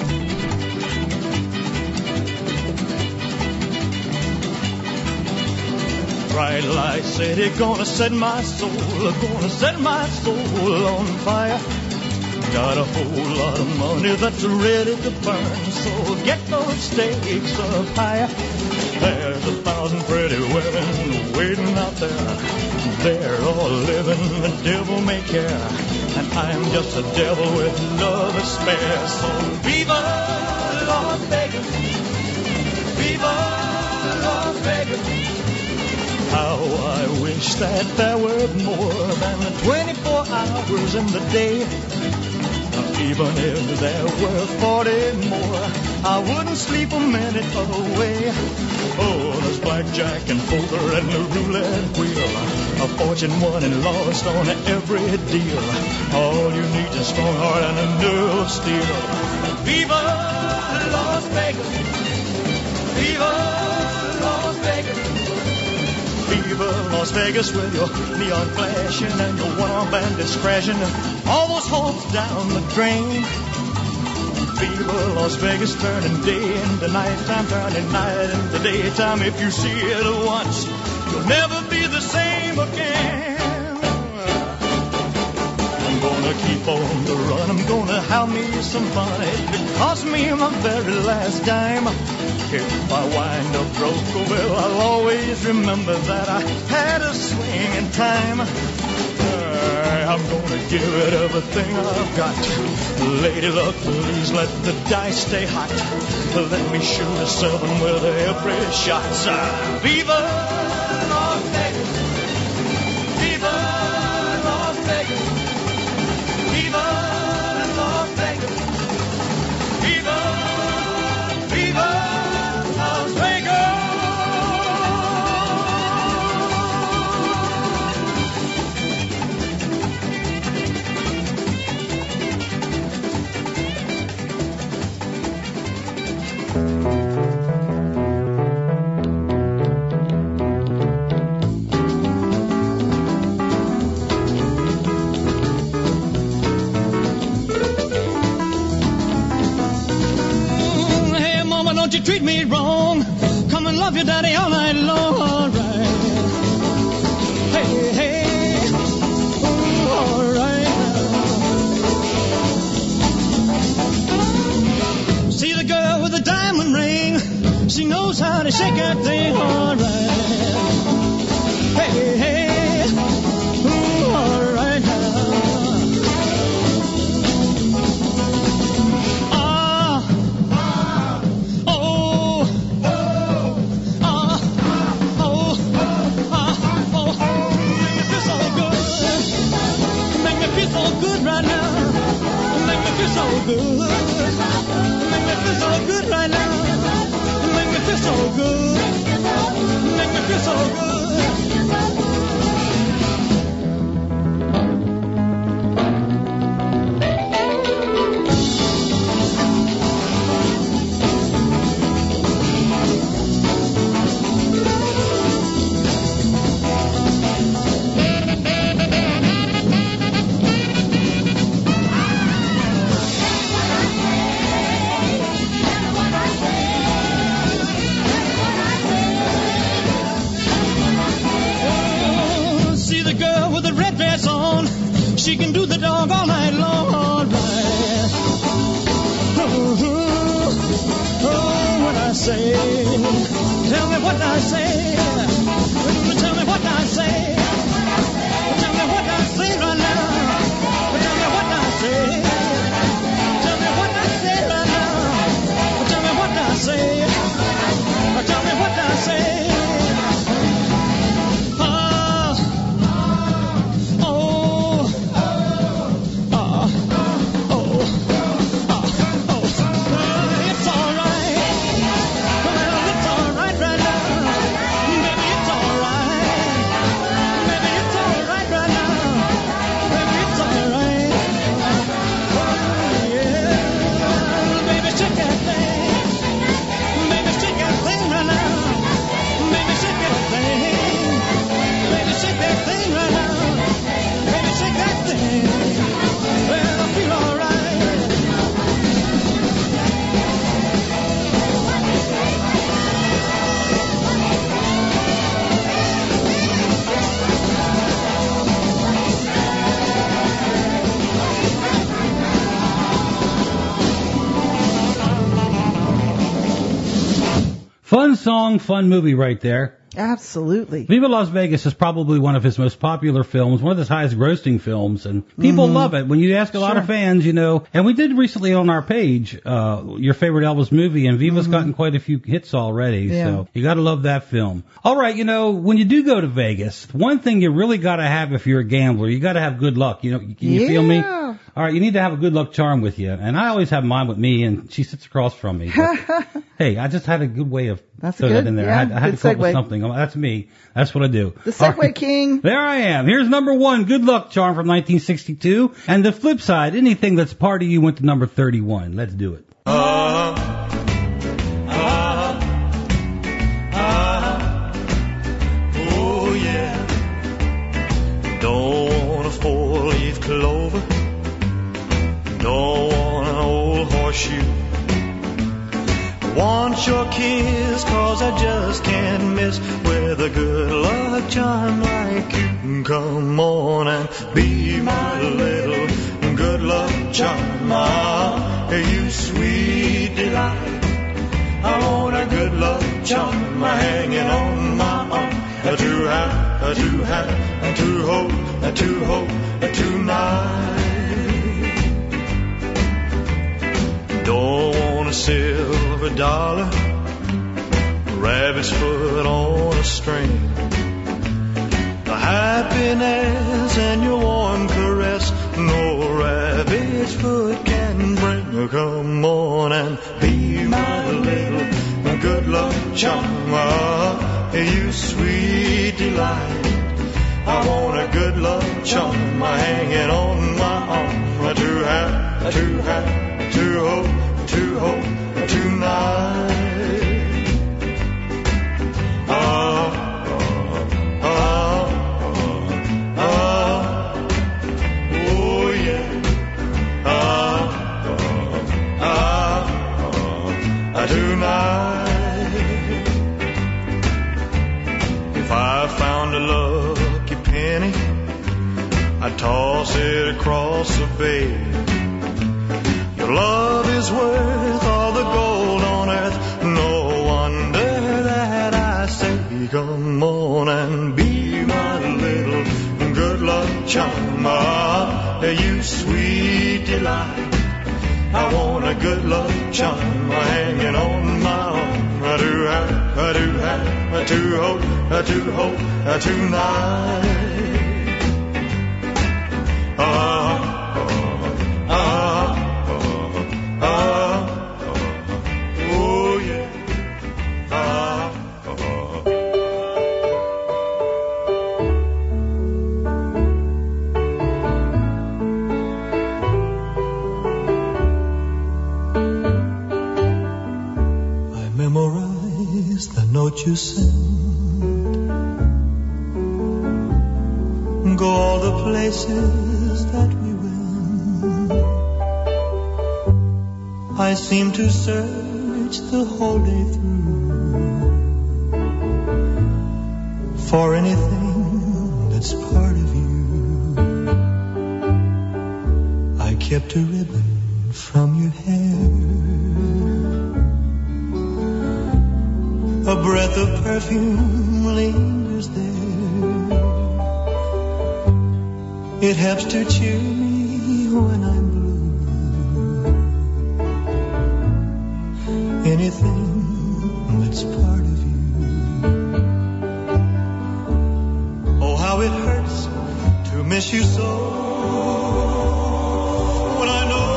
Bright light city, gonna set my soul, gonna set my soul on fire. Got a whole lot of money that's ready to burn, so get those stakes up higher. There's a thousand pretty women waiting out there. They're all living the devil may care, and I'm just a devil with love to spare. So Viva Las Vegas, Viva Las Vegas. How I wish that there were more than twenty-four hours in the day. Even if there were forty more, I wouldn't sleep a minute away. Oh, there's blackjack and poker and the roulette wheel, a fortune won and lost on every deal. All you need is a strong heart and a nerve of steel. Viva Las Vegas, Viva Las Vegas. Las Vegas with your neon flashing and your one-arm bandits crashing. All those hopes down the drain. Viva Las Vegas, turning day into nighttime, turning night into daytime. If you see it once, you'll never be the same again. I'm gonna keep on the run, I'm gonna have me some fun. It cost me my very last dime. If I wind up broke, oh well, I'll always remember that I had a swing in time. Uh, I'm gonna give it everything I've got. Lady luck, please let the dice stay hot. Let me shoot a seven with every shot. Uh, Viva Las Vegas! Viva Las Vegas! Viva Las Vegas! Viva, Viva Las Vegas! Don't you treat me wrong. Come and love your daddy all night long. All right. Hey, hey. Ooh, all right. See the girl with the diamond ring. She knows how to shake that thing. All right. Hey, hey. Ooh, all right now. So good, make me feel so good right now. Make me feel so good, make me feel so good. She can do the dog all night long, all right. Oh, oh, oh, what I say. Tell me what I say. Tell me what I say. Tell me what I say right now. Tell me what I say. Tell me what I say right now. Tell me what I say. Tell me what I say. Fun song, fun movie right there. Absolutely. Viva Las Vegas is probably one of his most popular films, one of his highest grossing films, and people mm-hmm. love it. When you ask a lot sure. of fans, you know, and we did recently on our page, uh, your favorite Elvis movie, and Viva's mm-hmm. gotten quite a few hits already, yeah. so you gotta love that film. All right, you know, when you do go to Vegas, one thing you really gotta have if you're a gambler, you gotta have good luck. You know, can you yeah. feel me? All right, you need to have a good luck charm with you, and I always have mine with me, and she sits across from me. But, hey, I just had a good way of That's throwing good. that in there. Yeah, I had, I had good to come up with segue. something. That's me. That's what I do. The Segway right. King. There I am. Here's number one, Good Luck Charm from nineteen sixty-two. And the flip side, anything that's part of you went to number thirty-one. Let's do it. Uh, uh, uh, oh yeah. kiss, 'cause I just can't miss with a good luck charm like you. Come on and be my little good luck charm. Ah, you sweet delight. I want a good luck charm hanging on my arm. To have, to have, to hold, to hold tonight. Don't want a silver dollar, rabbit's foot on a string. The happiness and your warm caress, no rabbit's foot can bring. Come on and be my little good luck charm. Ah, you sweet delight. I want a good luck charm hanging on my arm. To have, to have, to hold, to hold tonight. Ah, ah, ah, oh yeah. Ah, ah, ah, tonight. If I found a lucky penny, I'd toss it across the bay. Your love is worth all the gold on earth. No wonder that I say, come on and be my little good luck charm. Ah, you sweet delight. I want a good luck charm hanging on my arm. I do have, I do have, to hold, to hold tonight. Ah, ah, ah, oh yeah. Ah, I memorized the note you sent. Go all the places that we went. I seem to search the whole day through for anything that's part of you. I kept a ribbon from your hair, a breath of perfume lingers there. It helps to cheer me when I'm blue. Anything that's part of you. Oh, how it hurts to miss you so. When I know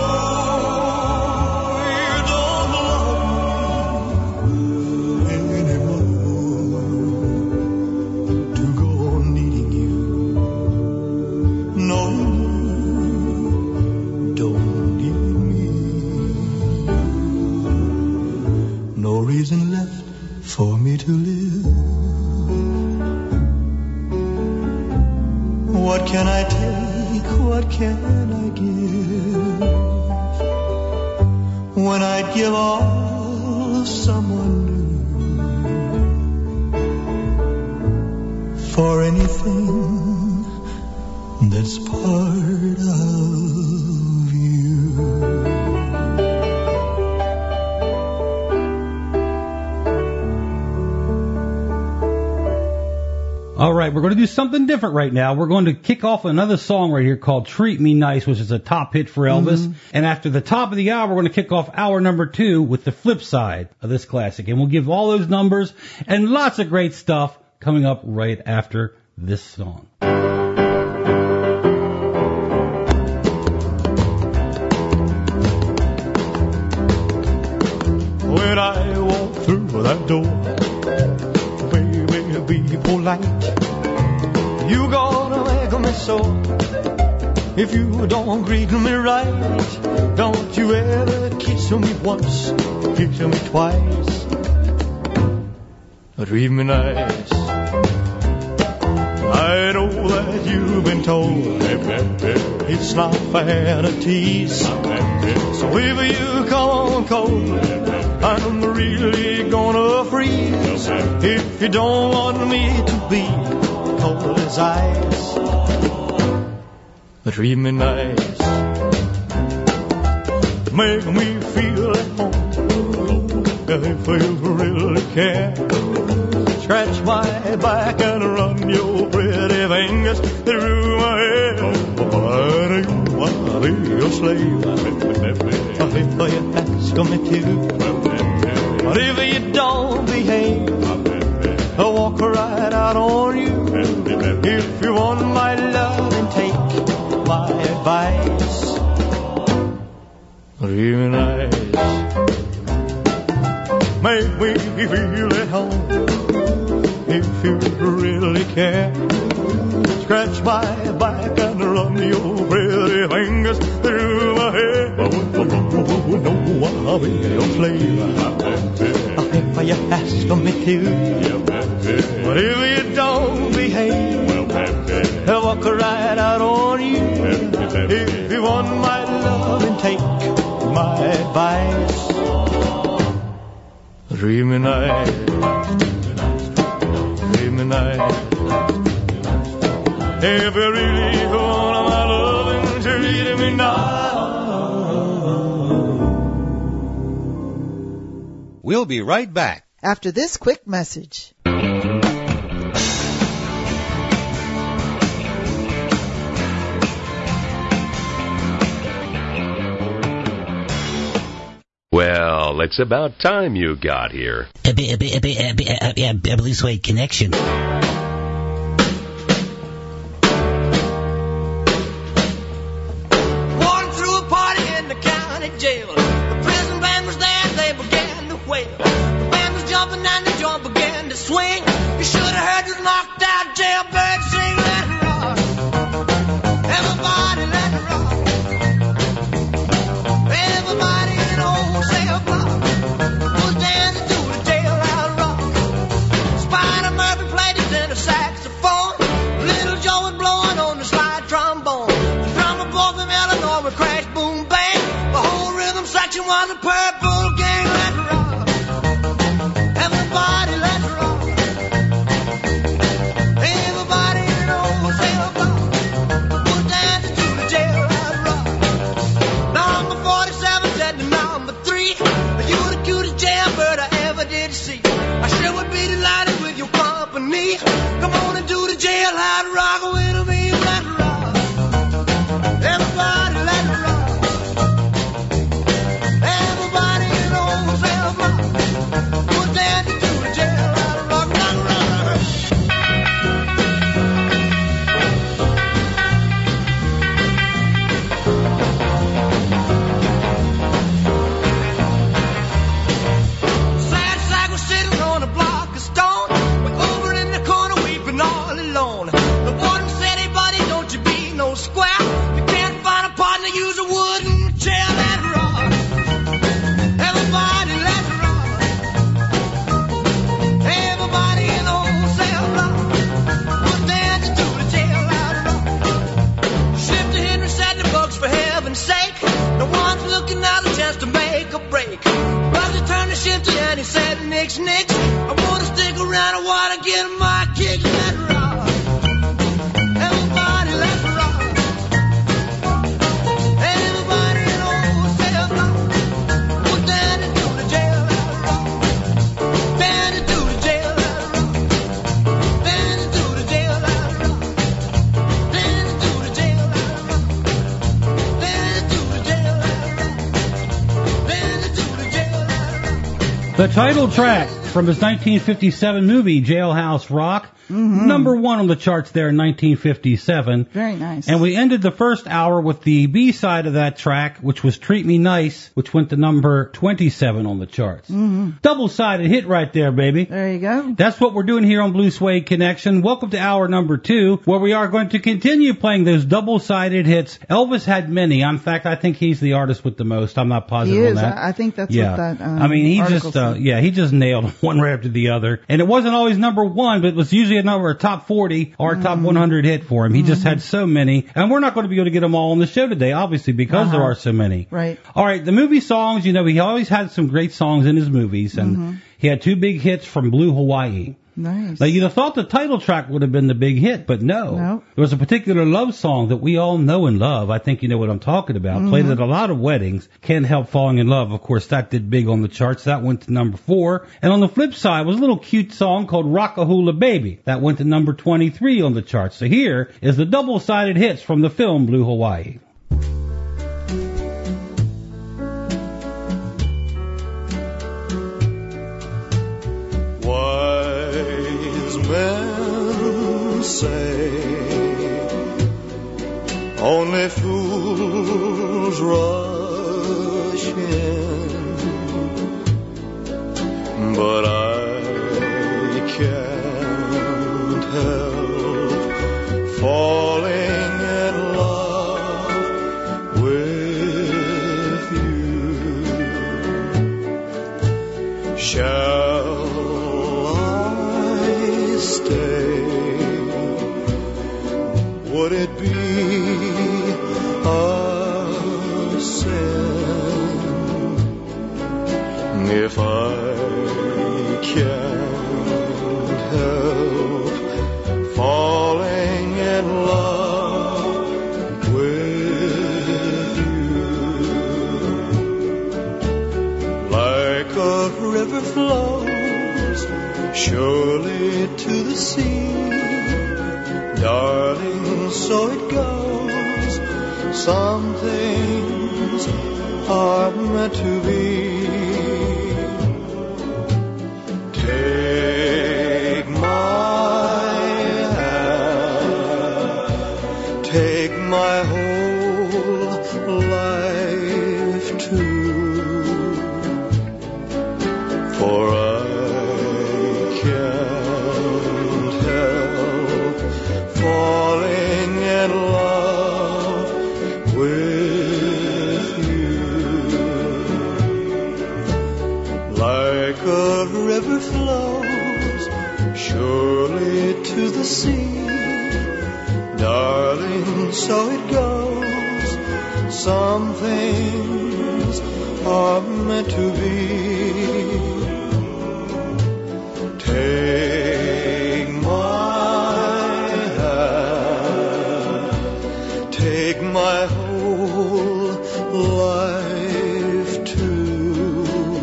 you don't love me anymore. To go on needing you. No, don't need me. No reason left for me to live. What can I take? What can I give? When I'd give all of someone new for anything that's part of you. All right, we're going to do something different right now. We're going to kick off another song right here called Treat Me Nice, which is a top hit for Elvis. Mm-hmm. And after the top of the hour, we're going to kick off hour number two with the flip side of this classic. And we'll give all those numbers and lots of great stuff coming up right after this song. When I walk through that door, baby, be polite. You gonna make me so if you don't greet me right. Don't you ever kiss me once, kiss me twice. Treat me nice. I know that you've been told it's not fair to tease. So if you come on cold, I'm really gonna freeze if you don't want me to be cold as ice. Treat me nice, make me feel at home. If you really care, scratch my back and run your pretty fingers through my hair. I do wanna be your slave if you ask me to. But if you don't behave, I'll walk right out on you. If you want my love and take my advice, treat me nice, make me feel at home. If you really care, scratch my back and run your pretty fingers through my hair. No, I'll be your slave if you ask me to. But if you don't behave, I'll walk right out on you. If you want my love and take my advice, treat me nice, treat me nice. If you really want my love and treat me nice. We'll be right back after this quick message. Well, it's about time you got here. A b- a b- a b- a b- a b- a b- a Blue Suede Connection. Walking through a party in the county jail. The prison band was there, they began to wail. The band was jumping and the joint began to swing. You should have heard this knocked out jailbird sing. Let it rock. Everybody let it rock. Everybody in the old cell block was dancing to the jailhouse rock. Spider Murphy played his tenor saxophone. Little Joe was blowing on the slide trombone. The drummer boy from Illinois would crash, boom, bang. The whole rhythm section was a purple gang. Let's rock. Everybody, let's rock. Everybody in the old cell block was dancing to the jailhouse rock. Number forty-seven said to number three, you're the cutest jailbird I ever did see. I sure would be delighted with your company. Come on and do the jailhouse rock with me. Let's rock. Everybody, let's rock. Everybody in the old cell block was dancing to the jailhouse rock. Rock, rock, rock. Sad sack was sitting on a block of stone. We're over in the corner weeping all alone. The warden said, hey buddy, don't you be no square. You can't find a partner, use a wooden chair. Let's rock. Everybody, let's rock. Everybody in the old cell block was dancing to the jailhouse rock. Shifter Henry said the bugs for heaven's sake. No one's looking out a chance to make a break. Bugsy turned to Shifty and he said, nix, nix. I wanna stick around, I wanna get my kick. Let's rock. Everybody, let's rock. Everybody in the old cell block was dancing to the jailhouse rock. Dancing to the jailhouse rock. Dancing to the jailhouse rock. Dancing to the jailhouse rock. Dancing to the jailhouse rock. Dancing to the jailhouse rock. The title track from his nineteen fifty-seven movie, Jailhouse Rock. Mm-hmm. Number one on the charts there in nineteen fifty-seven. Very nice. And we ended the first hour with the B-side of that track, which was Treat Me Nice, which went to number twenty-seven on the charts. Mm-hmm. Double-sided hit right there, baby. There you go. That's what we're doing here on Blue Suede Connection. Welcome to hour number two, where we are going to continue playing those double-sided hits. Elvis had many. In fact, I think he's the artist with the most. I'm not He positive on is. that. I I think that's yeah. what that um, I mean, he article just, uh, said. yeah, he just nailed them. one right after the other. And it wasn't always number one, but it was usually a number, a top forty or a top Mm-hmm. one hundred hit for him. He just had so many. And we're not going to be able to get them all on the show today, obviously, because Uh-huh. there are so many. Right. All right, the movie songs, you know, he always had some great songs in his movies, and Mhm. he had two big hits from Blue Hawaii. Nice. Now, you'd have thought the title track would have been the big hit, but no. No. There was a particular love song that we all know and love. I think you know what I'm talking about. Mhm. Played at a lot of weddings. Can't Help Falling in Love. Of course, that did big on the charts. That went to number four. And on the flip side was a little cute song called Rockahula Baby. That went to number twenty-three on the charts. So here is the double-sided hits from the film Blue Hawaii. Wise men say only fools rush in, but I can't help falling in love with you. Shall would it be a sin if I can't help falling in love with you? Like a river flows surely to the sea, darling, so it goes. Some things are meant to be. Take my hand, take my whole life too, for I can't help falling in love with you. Like a river flows surely to the sea, darling, so it goes. Some things are meant to be. Take my hand, take my whole life too,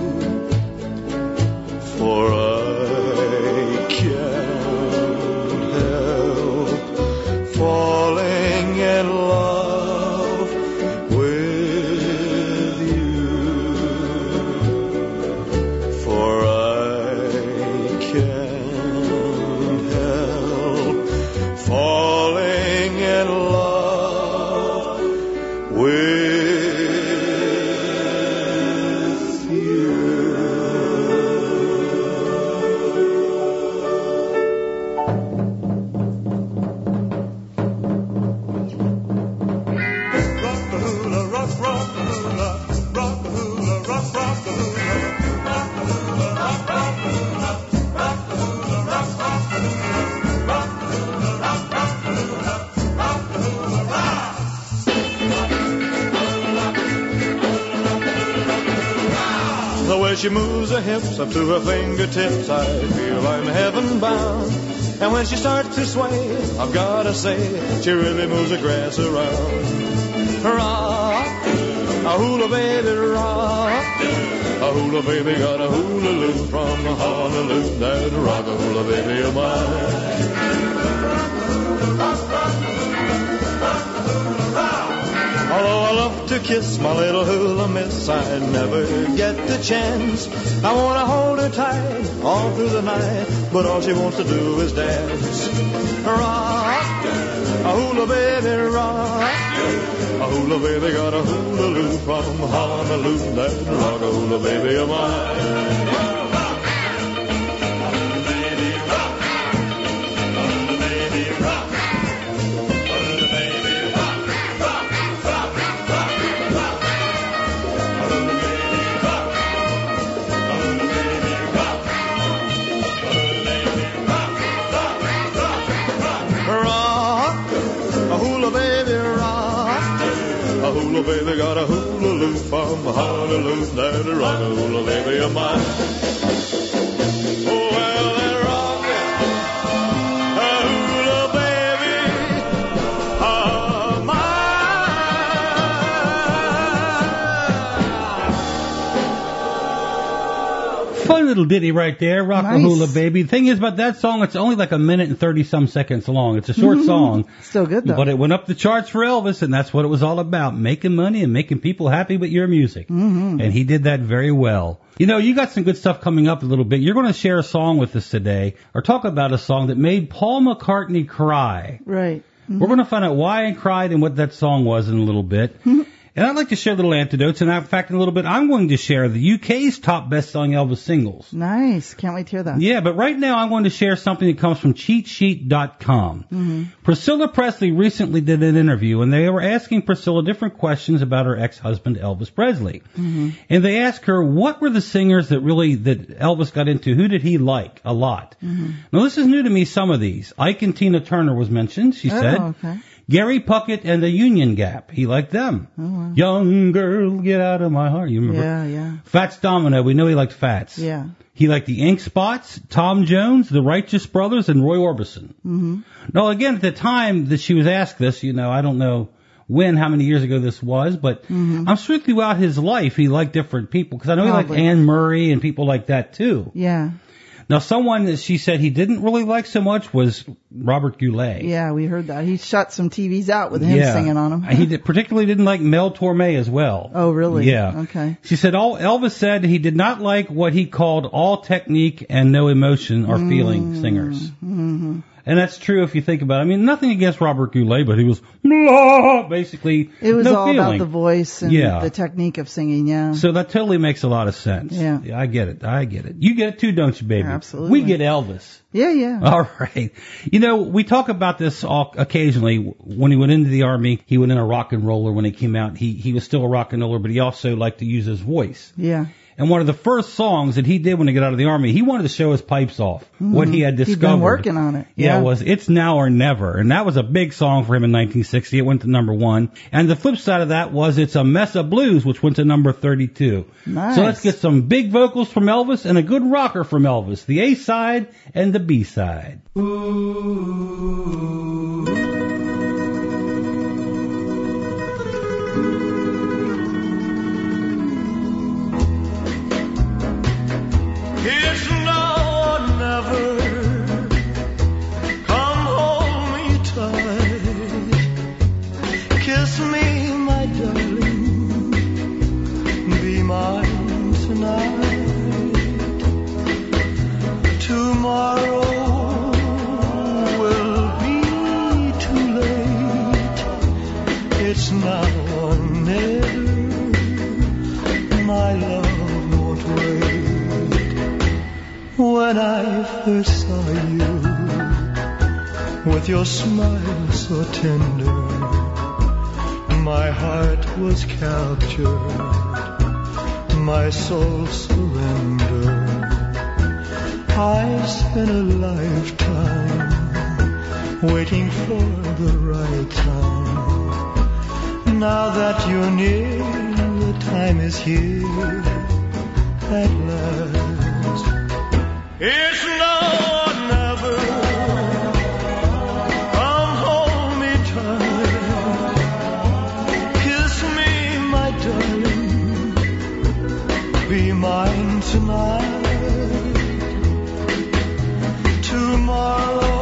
for I can't help falling in love with you, for I can't help falling in love with the way she moves her hips up to her fingertips, I feel I'm heaven bound. And when she starts to sway, I've gotta say, she really moves the grass around. Rock, a hula baby, rock. A hula baby got a hula loop from Honolulu. That rock a hula baby of mine. Although I love to kiss my little hula miss, I never get the chance. I want to hold her tight all through the night, but all she wants to do is dance. Rock, a hula baby, rock. A hula baby got a hula loop from Honolulu. That rock a hula baby of mine. baby, got a hula-loo from Honolulu, that rock-a-hula baby of mine. Oh, well, that rock-a-hula baby of mine. Fun little ditty right there, Rock-a-Hula Nice. Baby. The thing is about that song, it's only like a minute and thirty-some seconds long. It's a short song. Still good, though. But it went up the charts for Elvis, and that's what it was all about, making money and making people happy with your music. Mm-hmm. And he did that very well. You know, you got some good stuff coming up a little bit. You're going to share a song with us today, or talk about a song that made Paul McCartney cry. Right. Mm-hmm. We're going to find out why he cried and what that song was in a little bit. And I'd like to share little anecdotes, and in fact, in a little bit, I'm going to share the U K's top best-selling Elvis singles. Nice. Can't wait to hear that. Yeah, but right now I'm going to share something that comes from cheat sheet dot com. Mm-hmm. Priscilla Presley recently did an interview, and they were asking Priscilla different questions about her ex-husband, Elvis Presley. Mm-hmm. And they asked her, what were the singers that really, that Elvis got into? Who did he like a lot? Mm-hmm. Now, this is new to me, some of these. Ike and Tina Turner was mentioned, she Oh, said. okay. Gary Puckett and the Union Gap. He liked them. Oh, wow. Young girl, get out of my heart. You remember? Yeah, yeah. Fats Domino. We know he liked Fats. Yeah. He liked the Ink Spots, Tom Jones, the Righteous Brothers, and Roy Orbison. Mm-hmm. Now, again, at the time that she was asked this, you know, I don't know when, how many years ago this was, but Mm-hmm. I'm sure throughout his life he liked different people, because I know he liked Probably. Anne Murray and people like that, too. Yeah. Now, someone that she said he didn't really like so much was Robert Goulet. Yeah, we heard that. He shut some T Vs out with him Yeah. singing on them. He did, particularly didn't like Mel Torme as well. Oh, really? Yeah. Okay. She said all Elvis said he did not like what he called all technique and no emotion or feeling singers. Mm-hmm. And that's true if you think about it. I mean, nothing against Robert Goulet, but he was blah, basically It was no all feeling. about the voice and Yeah. the technique of singing, yeah. So that totally makes a lot of sense. Yeah. I get it. I get it. You get it too, don't you, baby? Absolutely. We get Elvis. Yeah, yeah. All right. You know, we talk about this all, occasionally. When he went into the Army, he went in a rock and roller. When he came out, he, he was still a rock and roller, but he also liked to use his voice. Yeah. And one of the first songs that he did when he got out of the Army, he wanted to show his pipes off, what he had discovered. He'd been working on it. Yeah, Yeah. it was It's Now or Never. And that was a big song for him in nineteen sixty. It went to number one. And the flip side of that was It's a Mess of Blues, which went to number thirty-two. Nice. So let's get some big vocals from Elvis and a good rocker from Elvis, the A side and the B side. It's now or never. Come hold me tight. Kiss me, my darling. Be mine tonight. Tomorrow will be too late. It's now or never. My love won't wait. When I first saw you, with your smile so tender, my heart was captured, my soul surrendered. I spent a lifetime waiting for the right time. Now that you're near, the time is here at last. It's now or never. Come hold me tight. Kiss me, my darling. Be mine tonight. Tomorrow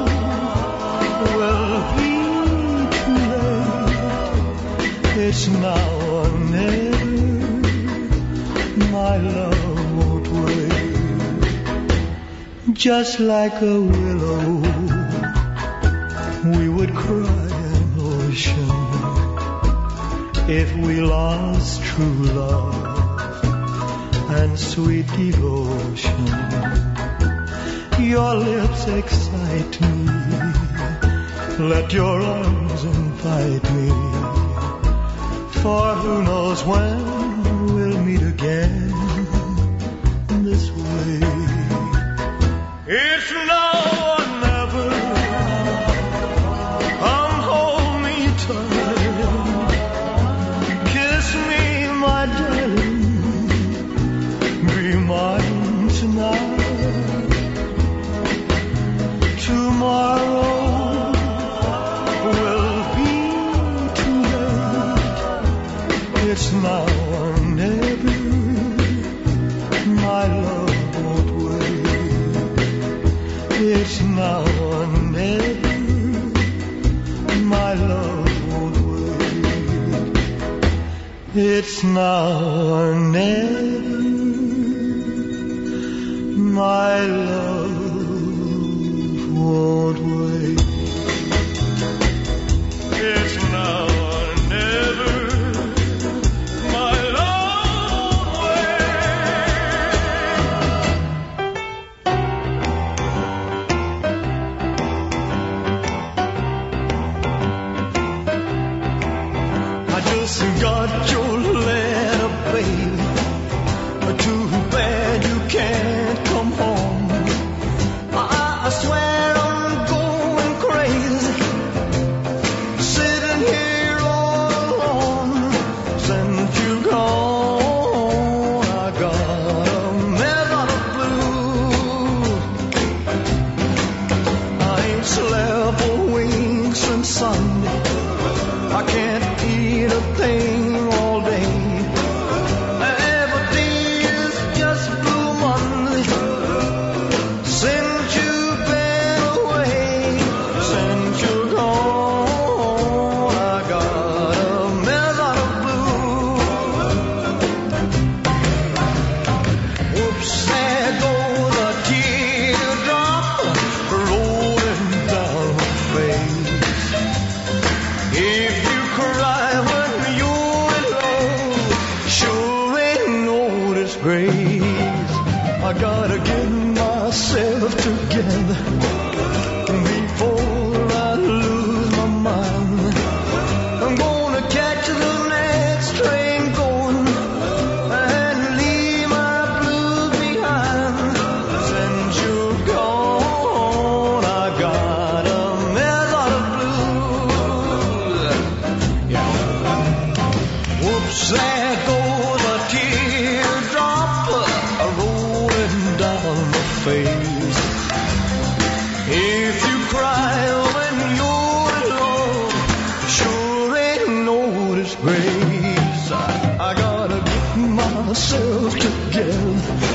will be too late. It's now or never. My love won't wait. Just like a willow, we would cry an ocean if we lost true love and sweet devotion. Your lips excite me, let your arms invite me, for who knows when we'll meet again this way. It's now or never. Come hold me tight. tomorrow will be too late. It's now or never. My love won't wait. It's now or never. My love won't wait. It's now or never. My love won't wait. It's now or never. My love won't wait. I just got your letter, baby. Too bad you can't come home. I, I swear I'm going crazy, sitting here all alone. Since you gone, I got a mess out of blues. I ain't slept for weeks and Sunday. I can't eat a thing all day. I gotta get myself together before I lose my mind. I'm gonna catch the next train going and leave my blues behind. Since you're gone, I got a mess out of blues. Yeah. Whoops, there goes a teardrop rolling down my face. If you cry when you're alone, sure ain't no disgrace. I, I gotta get myself together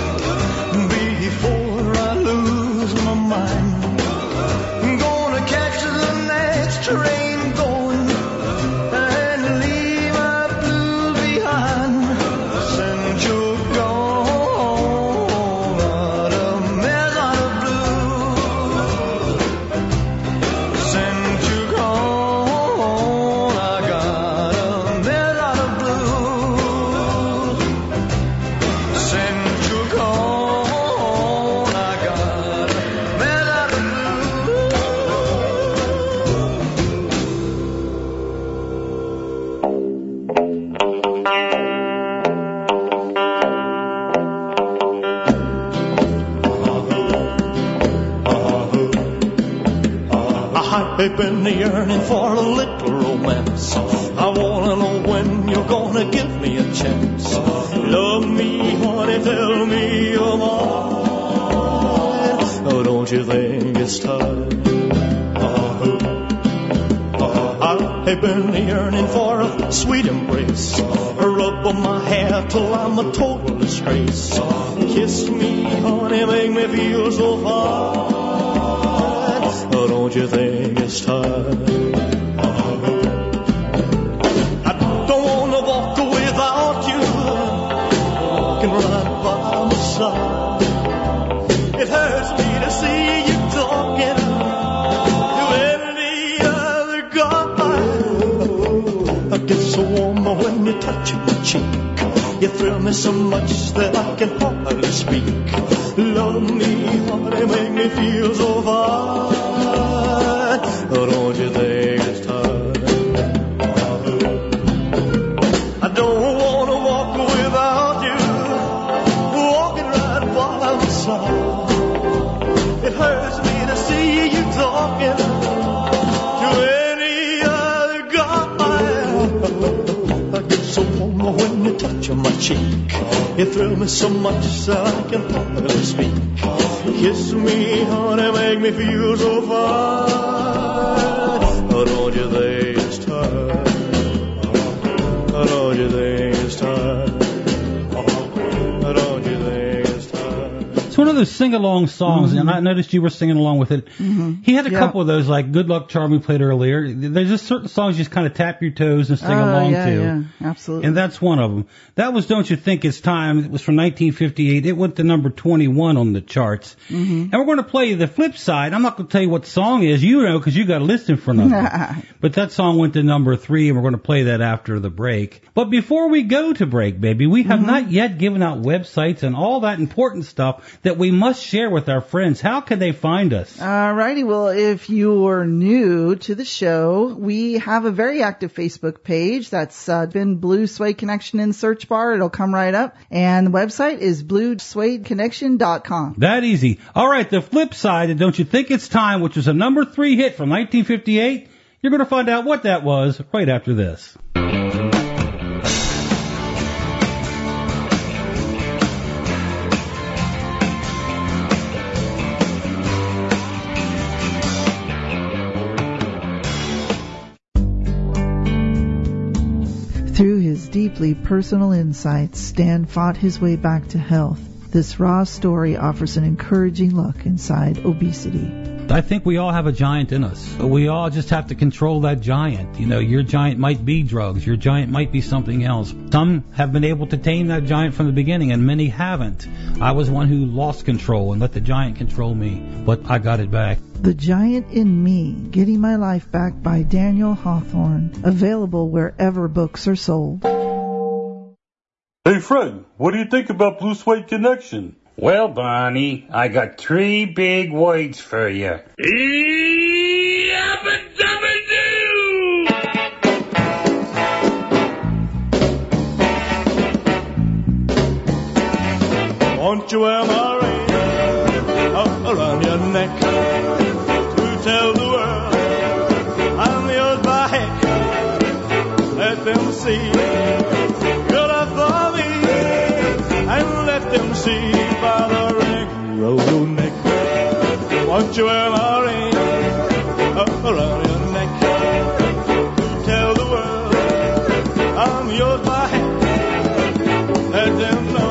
before I lose my mind. I'm gonna catch the next train going and leave my blues behind. Since you're gone, what a mess out of blues. Since you're gone, I got a mess out of blues. Since you're gone, I got a mess out of I've been yearning for a little romance. I wanna know when you're gonna give me a chance. Love me, honey, tell me you're mine. Oh, don't you think it's time? I've been yearning for a sweet embrace, a rub on my hair till I'm a total disgrace. Kiss me, honey, make me feel so fine. Oh, don't you think it's time? I don't wanna walk without you, walking right by my side. It hurts me to see you talking to any other guy. I get so warm when you touch my cheek. You thrill me so much that I can hardly speak. Love me, honey, make me feel so fine. Oh, don't you think it's time? I don't want to walk without you, walking right by my side. It hurts me to see you talking to any other guy. I get so warm when you touch my cheek. You thrill me so much that I can hardly speak. Kiss me, honey, make me feel so fine. Oh, don't you think it's time? Oh, don't you think it's time? Oh, don't you think it's time? It's one of those sing-along songs, mm-hmm. and I noticed you were singing along with it. Mm-hmm. He had a yeah. couple of those, like Good Luck Charm we played earlier. There's just certain songs you just kind of tap your toes and sing oh, along yeah, to. Yeah, absolutely. And that's one of them. That was Don't You Think It's Time. It was from nineteen fifty-eight. It went to number twenty-one on the charts. Mm-hmm. And we're going to play the flip side. I'm not going to tell you what the song is. You know, because you got a list in front of you. But that song went to number three, and we're going to play that after the break. But before we go to break, baby, we have mm-hmm. not yet given out websites and all that important stuff that we must share with our friends. How can they find us? Alrighty, well, if you're new to the show, we have a very active Facebook page. That's uh, been Blue Suede Connection in the search bar. It'll come right up. And the website is blue suede connection dot com. That easy. All right, the flip side of Don't You Think It's Time, which was a number three hit from nineteen fifty-eight, you're going to find out what that was right after this. Through his deeply personal insights, Stan fought his way back to health. This raw story offers an encouraging look inside obesity. I think we all have a giant in us. We all just have to control that giant. You know, your giant might be drugs. Your giant might be something else. Some have been able to tame that giant from the beginning, and many haven't. I was one who lost control and let the giant control me, but I got it back. The Giant in Me, Getting My Life Back by Daniel Hawthorne. Available wherever books are sold. Hey, Fred, what do you think about Blue Suede Connection? Well, Barney, I got three big words for you. Won't you wear my ring up around your neck to tell the world I'm yours by heck? Let them see you're not for me, and let them see by the ring around your neck. Won't you wear my ring up around your neck to tell the world I'm yours by heck? Let them know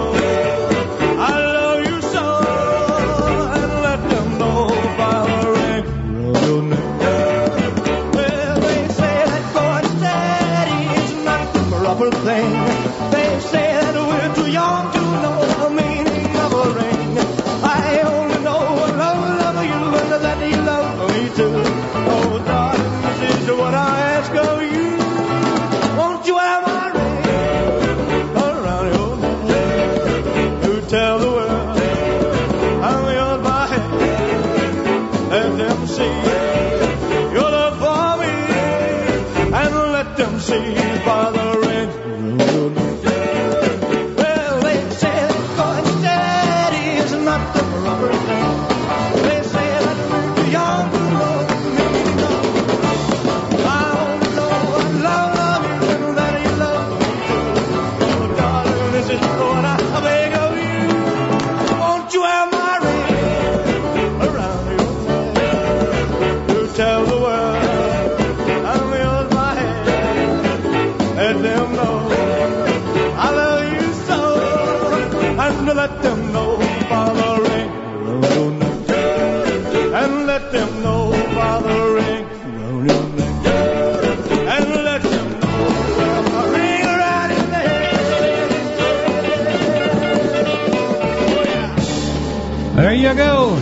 thing. They say that we're too young to know the meaning of a ring. I only know I love, love you and that you love me too. Oh, darling, this is what I ask of you. Won't you have my ring around your neck to tell the world I'm yours by head? Let them see your love for me, and let them see by the let them know by the ring around your neck, and let them know by the ring around your neck, and let them know by the ring around your neck. There you go.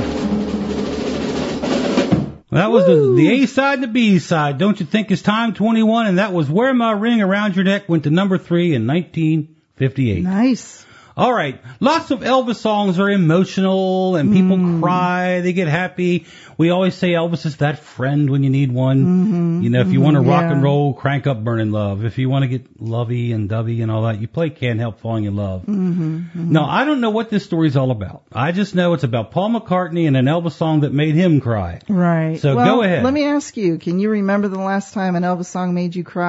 That was the, the A side and the B side. Don't You Think It's Time, twenty-one, and that was Wear My Ring Around Your Neck, went to number three in nineteen fifty-eight. Nice. All right. Lots of Elvis songs are emotional and people mm. cry. They get happy. We always say Elvis is that friend when you need one. Mm-hmm. You know, if you mm-hmm. want to rock yeah. and roll, crank up Burning Love. If you want to get lovey and dovey and all that, you play Can't Help Falling in Love. Mm-hmm. Mm-hmm. Now, I don't know what this story's all about. I just know it's about Paul McCartney and an Elvis song that made him cry. Right. So well, go ahead. Let me ask you, can you remember the last time an Elvis song made you cry?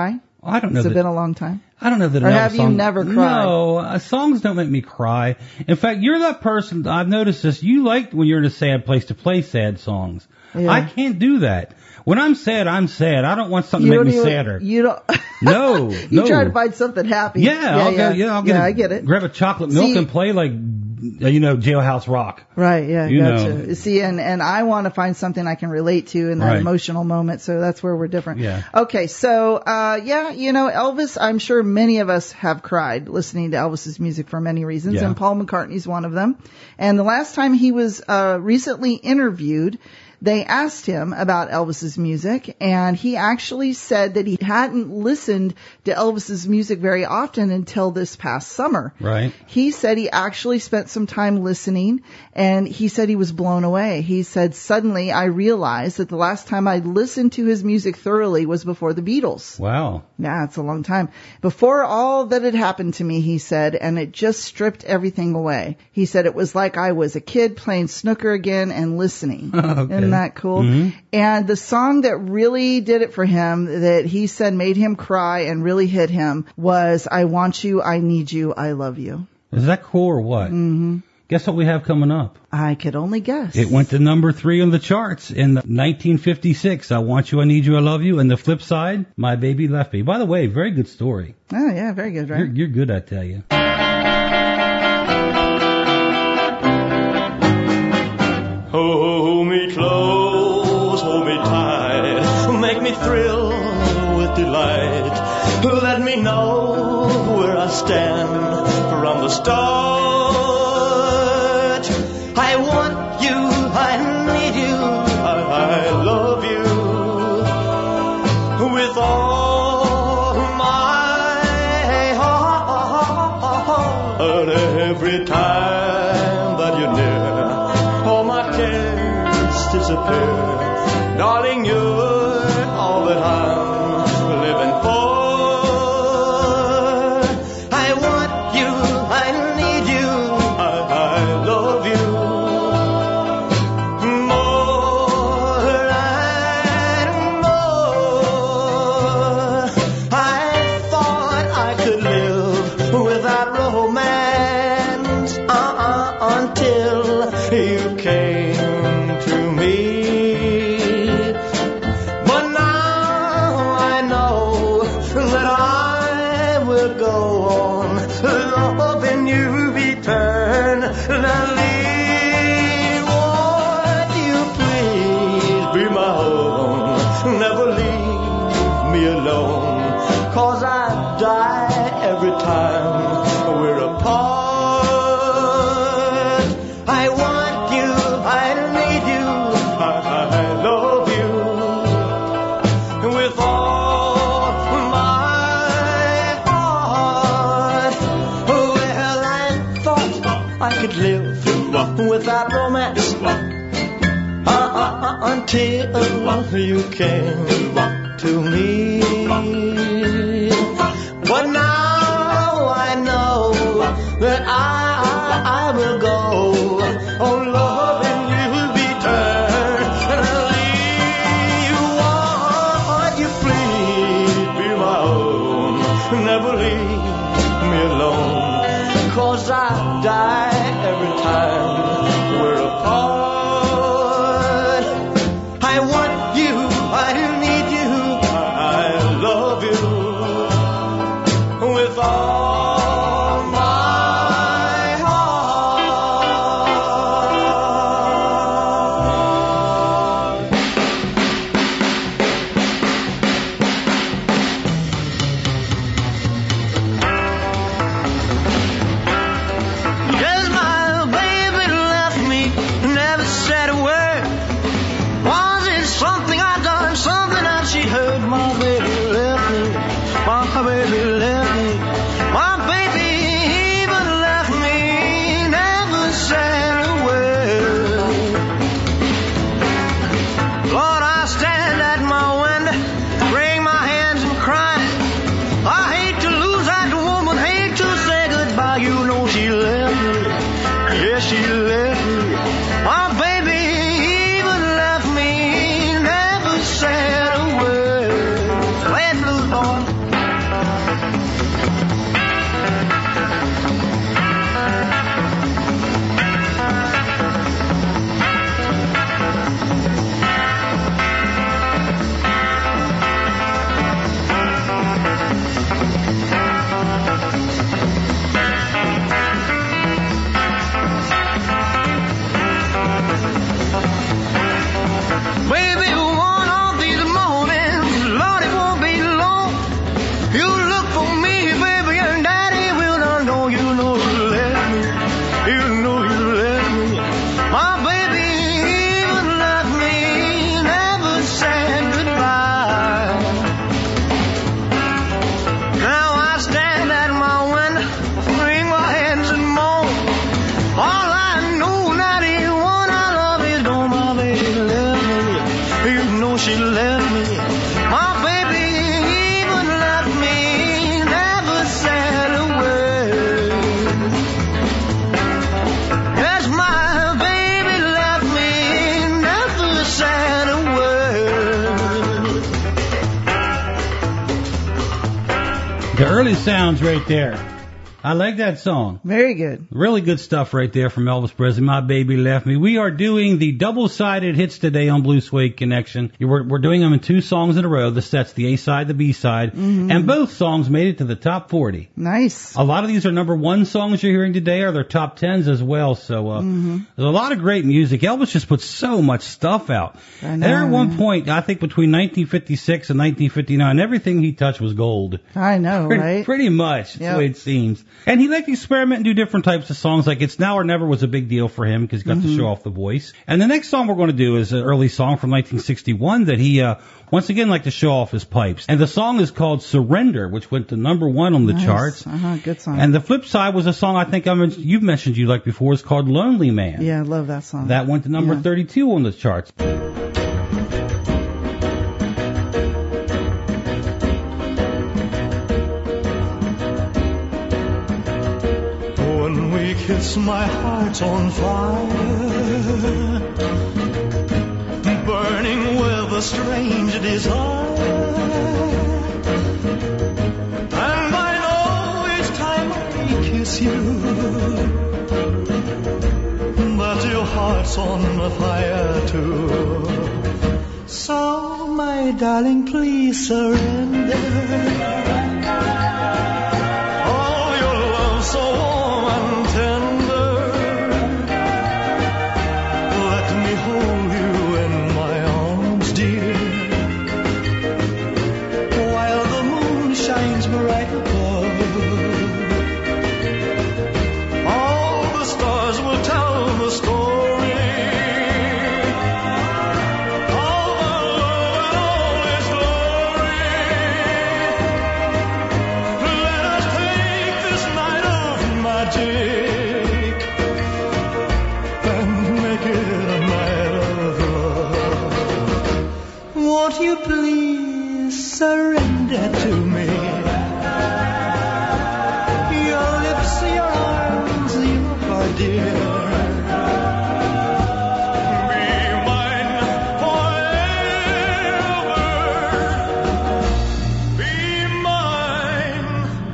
I don't know. Has it that, been a long time? I don't know that. Or an have Elvis you song, never cried? No, uh, songs don't make me cry. In fact, you're that person. I've noticed this. You like when you're in a sad place to play sad songs. Yeah. I can't do that. When I'm sad, I'm sad. I don't want something You to make don't me even- sadder. You don't. No, you no. try to find something happy. Yeah, yeah, I'll yeah. go. Yeah, I'll get. yeah, a, I get it. Grab a chocolate milk See- and play like, uh, you know, Jailhouse Rock. Right, yeah, You gotcha. know. See, and, and I want to find something I can relate to in that Right. emotional moment, so that's where we're different. Yeah. Okay, so, uh, yeah, you know, Elvis, I'm sure many of us have cried listening to Elvis's music for many reasons, Yeah. and Paul McCartney's one of them. And the last time he was, uh, recently interviewed, they asked him about Elvis's music, and he actually said that he hadn't listened to Elvis's music very often until this past summer. Right. He said he actually spent some time listening, and he said he was blown away. He said, suddenly I realized that the last time I listened to his music thoroughly was before the Beatles. Wow. Yeah, it's a long time. Before all that had happened to me, he said, and it just stripped everything away. He said it was like I was a kid playing snooker again and listening. Okay. Isn't that cool? Mhm. And the song that really did it for him, that he said made him cry and really hit him, was I Want You, I Need You, I Love You. Is that cool or what? Mm-hmm. Guess what we have coming up? I could only guess. It went to number three on the charts in nineteen fifty-six. I Want You, I Need You, I Love You. And the flip side, My Baby Left Me. By the way, very good story. Oh, yeah, very good, right? You're, you're good, I tell you. Hold me close, hold me tight, make me thrill with delight. Let me know where I stand from the start. I want you, I need you, I, I love you with all my heart. Every time that you're near, all my cares disappear. Darling, you're all that I'm living for. I want you, I need you, I, I love you more and more. I thought I could live without romance uh-uh, until you came to me. But now I know that I will go on loving you eternally. Won't you please be my own? Never leave me alone, 'cause I die every time we're apart. I want you, I need you, I, I love you with all my heart. Well, I thought I could live without romance uh-uh, until you came to me. But now I know that I, I will go on loving you eternally. Won't you please be my own? Never leave me alone, 'cause I die every time we're apart. I want you, I need you, I love you with all my left me. My baby even left me, never said a word. Yes, my baby left me, never said a word. The early sounds right there. I like that song. Very good. Really good stuff right there from Elvis Presley. My Baby Left Me. We are doing the double-sided hits today on Blue Suede Connection. We're, we're doing them in two songs in a row. The set's the A-side, the B-side. Mm-hmm. And both songs made it to the top forty. Nice. A lot of these are number one songs you're hearing today, or they're top tens as well. So uh, mm-hmm. there's a lot of great music. Elvis just put so much stuff out. I know. There at one point, I think between nineteen fifty-six and nineteen fifty-nine, everything he touched was gold. I know, pretty, right? Pretty much. That's yep. the way it seems. And he liked to experiment and do different types of songs. Like It's Now or Never was a big deal for him because he got mm-hmm. to show off the voice. And the next song we're going to do is an early song from nineteen sixty-one that he, uh, once again, liked to show off his pipes. And the song is called Surrender, which went to number one on the nice. charts. Uh-huh, good song. And the flip side was a song I think I mentioned, you've mentioned you liked before. It's called Lonely Man. Yeah, I love that song. That went to number yeah. thirty-two on the charts. Kiss, my heart's on fire, burning with a strange desire. And I know each time I kiss you that your heart's on fire too. So, my darling, please surrender. Oh, your love so warm and tender. Let me hold you in my arms, dear, while the moon shines bright above. All the stars will tell the story. All the love and all its glory. Let us take this night of magic and make it a night of love. Won't you please surrender to me? Your lips, your arms, your heart, dear. Be mine forever. Be mine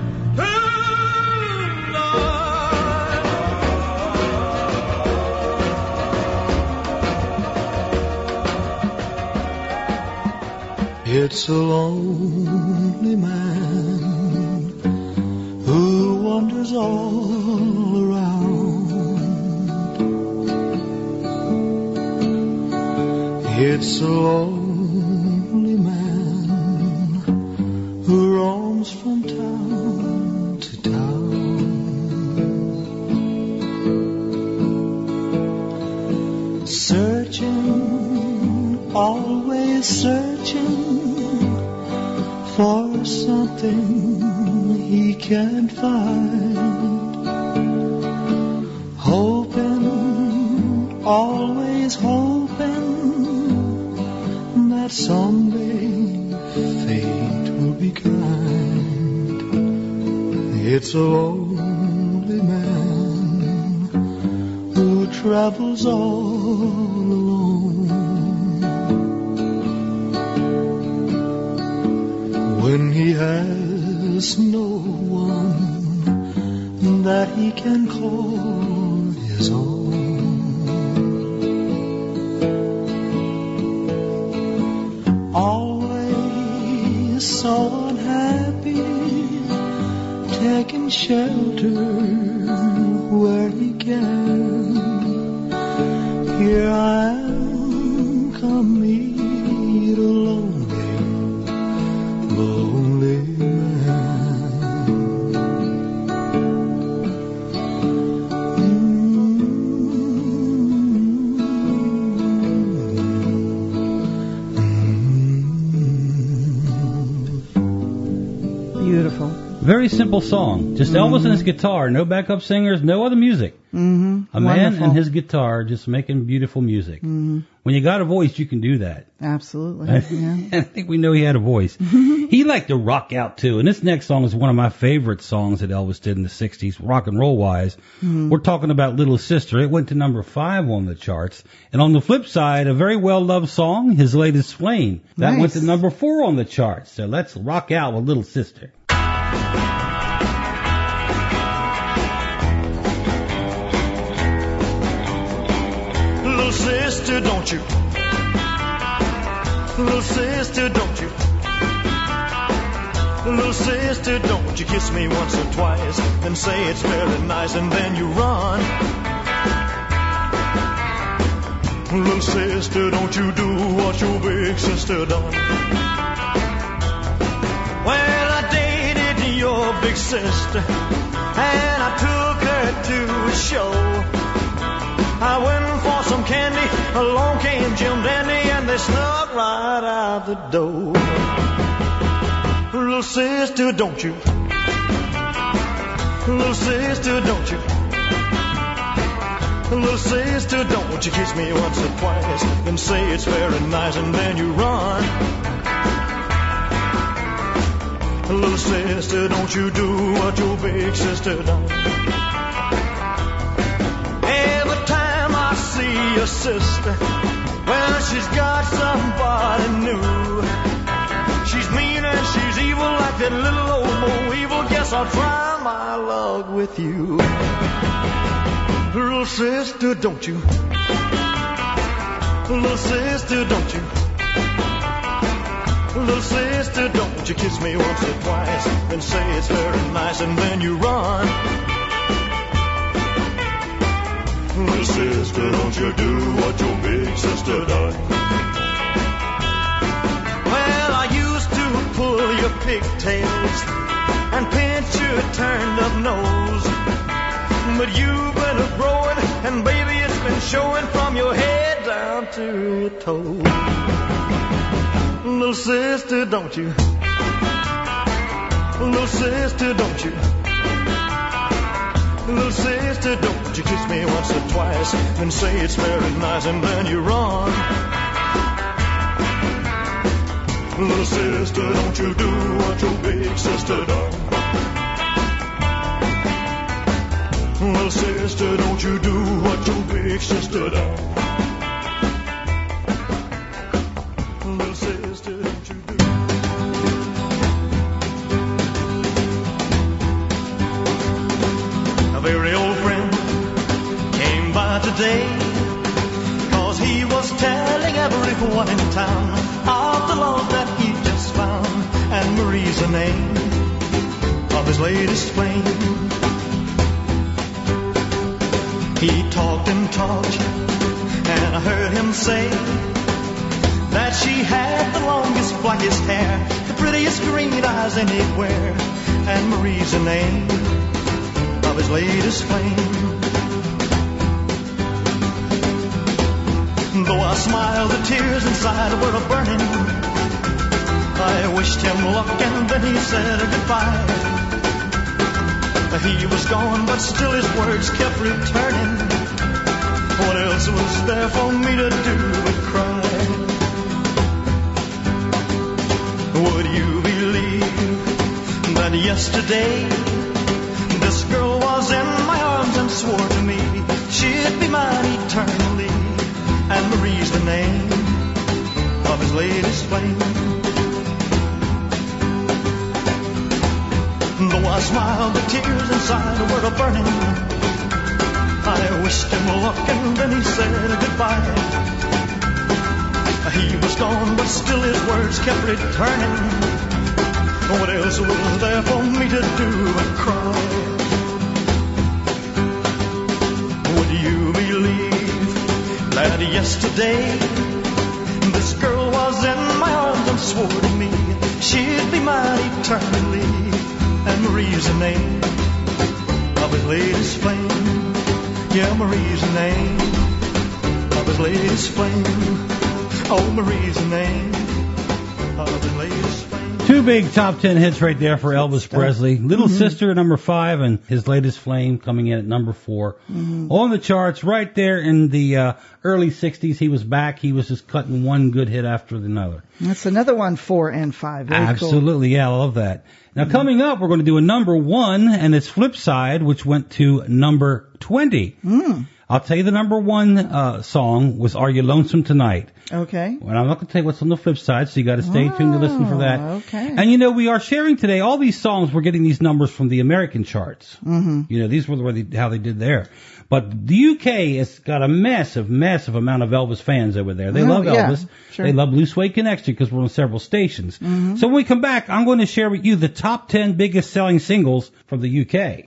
tonight. It's a lonely man who wanders all around. It's a lonely man who roams from town to town, searching, always searching for something he can't find, hoping, always hoping that someday fate will be kind. It's a lonely man who travels all alone. When he has no one that he can call his own. Always so unhappy, taking shelter where he can. Here I am, come meet a lonely, lonely Beautiful. Very simple song. Just mm-hmm. Elvis and his guitar. No backup singers, no other music. Mm-hmm. A man Wonderful. and his guitar just making beautiful music. Mm-hmm. When you got a voice, you can do that. Absolutely. I, Yeah. I think we know he had a voice. He liked to rock out too, and this next song is one of my favorite songs that Elvis did in the sixties, rock and roll wise. Mhm. We're talking about Little Sister. It went to number five on the charts. And on the flip side, a very well-loved song, his latest Flame. That Nice. went to number four on the charts. So let's rock out with Little Sister. Little sister, don't you? Little sister, don't you? Little sister, don't you kiss me once or twice and say it's very nice and then you run. Little sister, don't you do what your big sister done. Well, I dated your big sister and I took her to a show. I went for some candy, along came Jim Dandy, and they snuck right out the door. Little sister, don't you? Little sister, don't you? Little sister, don't you kiss me once or twice and say it's very nice and then you run. Little sister, don't you do what your big sister done. Every time I see your sister, well, she's got somebody new. She's mean and she's evil like that little old Mo Evil. Guess I'll try my luck with you. Little sister, don't you? Little sister, don't you? Little sister, don't you kiss me once or twice and say it's very nice and then you run. Little sister, don't you do what your big sister done. Well, I used to pull your pigtails and pinch your turned up nose, but you've been a growing and baby it's been showing from your head down to your toes. Little sister, don't you? Little sister, don't you? Little sister, don't you kiss me once or twice and say it's very nice and then you run. Little sister, don't you do what your big sister done. Little sister, don't you do what your big sister done. Little sister, don't you do. A very old friend came by today, 'cause he was telling everyone in town of the love that he just found, and Marie's the name of his latest flame. He talked and talked, and I heard him say that she had the longest, blackest hair, the prettiest green eyes anywhere, and Marie's the name of his latest flame. Though I smiled, the tears inside were a burning. I wished him luck and then he said goodbye. He was gone, but still his words kept returning. What else was there for me to do but cry? Would you believe that yesterday this girl was in my arms and swore to me she'd be mine eternally, and Marie's the name of his latest flame. Though I smiled, the tears inside were a burning. I wished him luck and then he said goodbye. He was gone, but still his words kept returning. What else was there for me to do but cry? Would you believe that yesterday this girl was in my arms and swore to me she'd be mine eternally, and Marie's the name of his latest flame. Yeah, Marie's the name of his latest flame. Oh, Marie's the name of his latest flame. Two big top ten hits right there for Elvis Presley. Little Mm-hmm. Sister at number five, and his latest Flame coming in at number four. Mm-hmm. On the charts right there in the uh, early sixties, he was back. He was just cutting one good hit after another. That's another one, four and five. Very Absolutely, yeah, I love that. Now, mm-hmm. coming up, we're going to do a number one and its flip side, which went to number twenty. Mm. I'll tell you the number one uh, song was Are You Lonesome Tonight? Okay. Well, I'm not going to tell you what's on the flip side, so you got to stay tuned to listen for that. Okay. And you know, we are sharing today all these songs. We're getting these numbers from the American charts. Mm-hmm. You know, these were where they, how they did there. But the U K has got a massive, massive amount of Elvis fans over there. They Oh, love yeah, Elvis. sure. They love Blue Suede Connection because we're on several stations. Mm-hmm. So when we come back, I'm going to share with you the top ten biggest selling singles from the U K.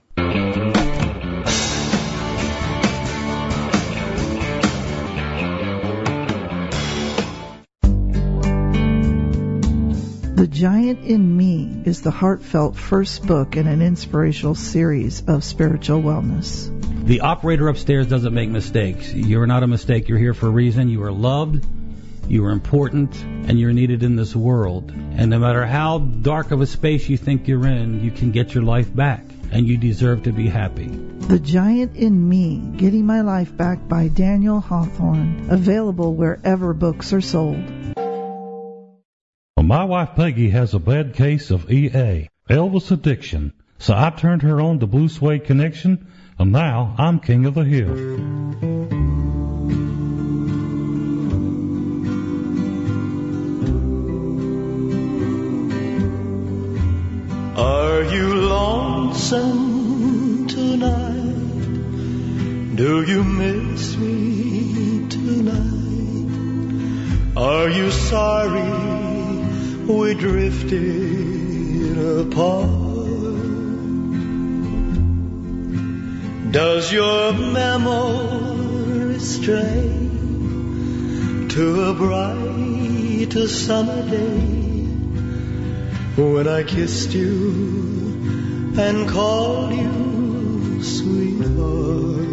The Giant in Me is the heartfelt first book in an inspirational series of spiritual wellness. The operator upstairs doesn't make mistakes. You're not a mistake. You're here for a reason. You are loved, you are important, and you're needed in this world. And no matter how dark of a space you think you're in, you can get your life back, and you deserve to be happy. The Giant in Me, Getting My Life Back by Daniel Hawthorne, available wherever books are sold. Well, my wife Peggy has a bad case of E A, Elvis addiction, so I turned her on to Blue Suede Connection, and now I'm king of the hill. Are you lonesome tonight? Do you miss me tonight? Are you sorry we drifted apart? Does your memory stray to a bright summer day when I kissed you and called you sweetheart?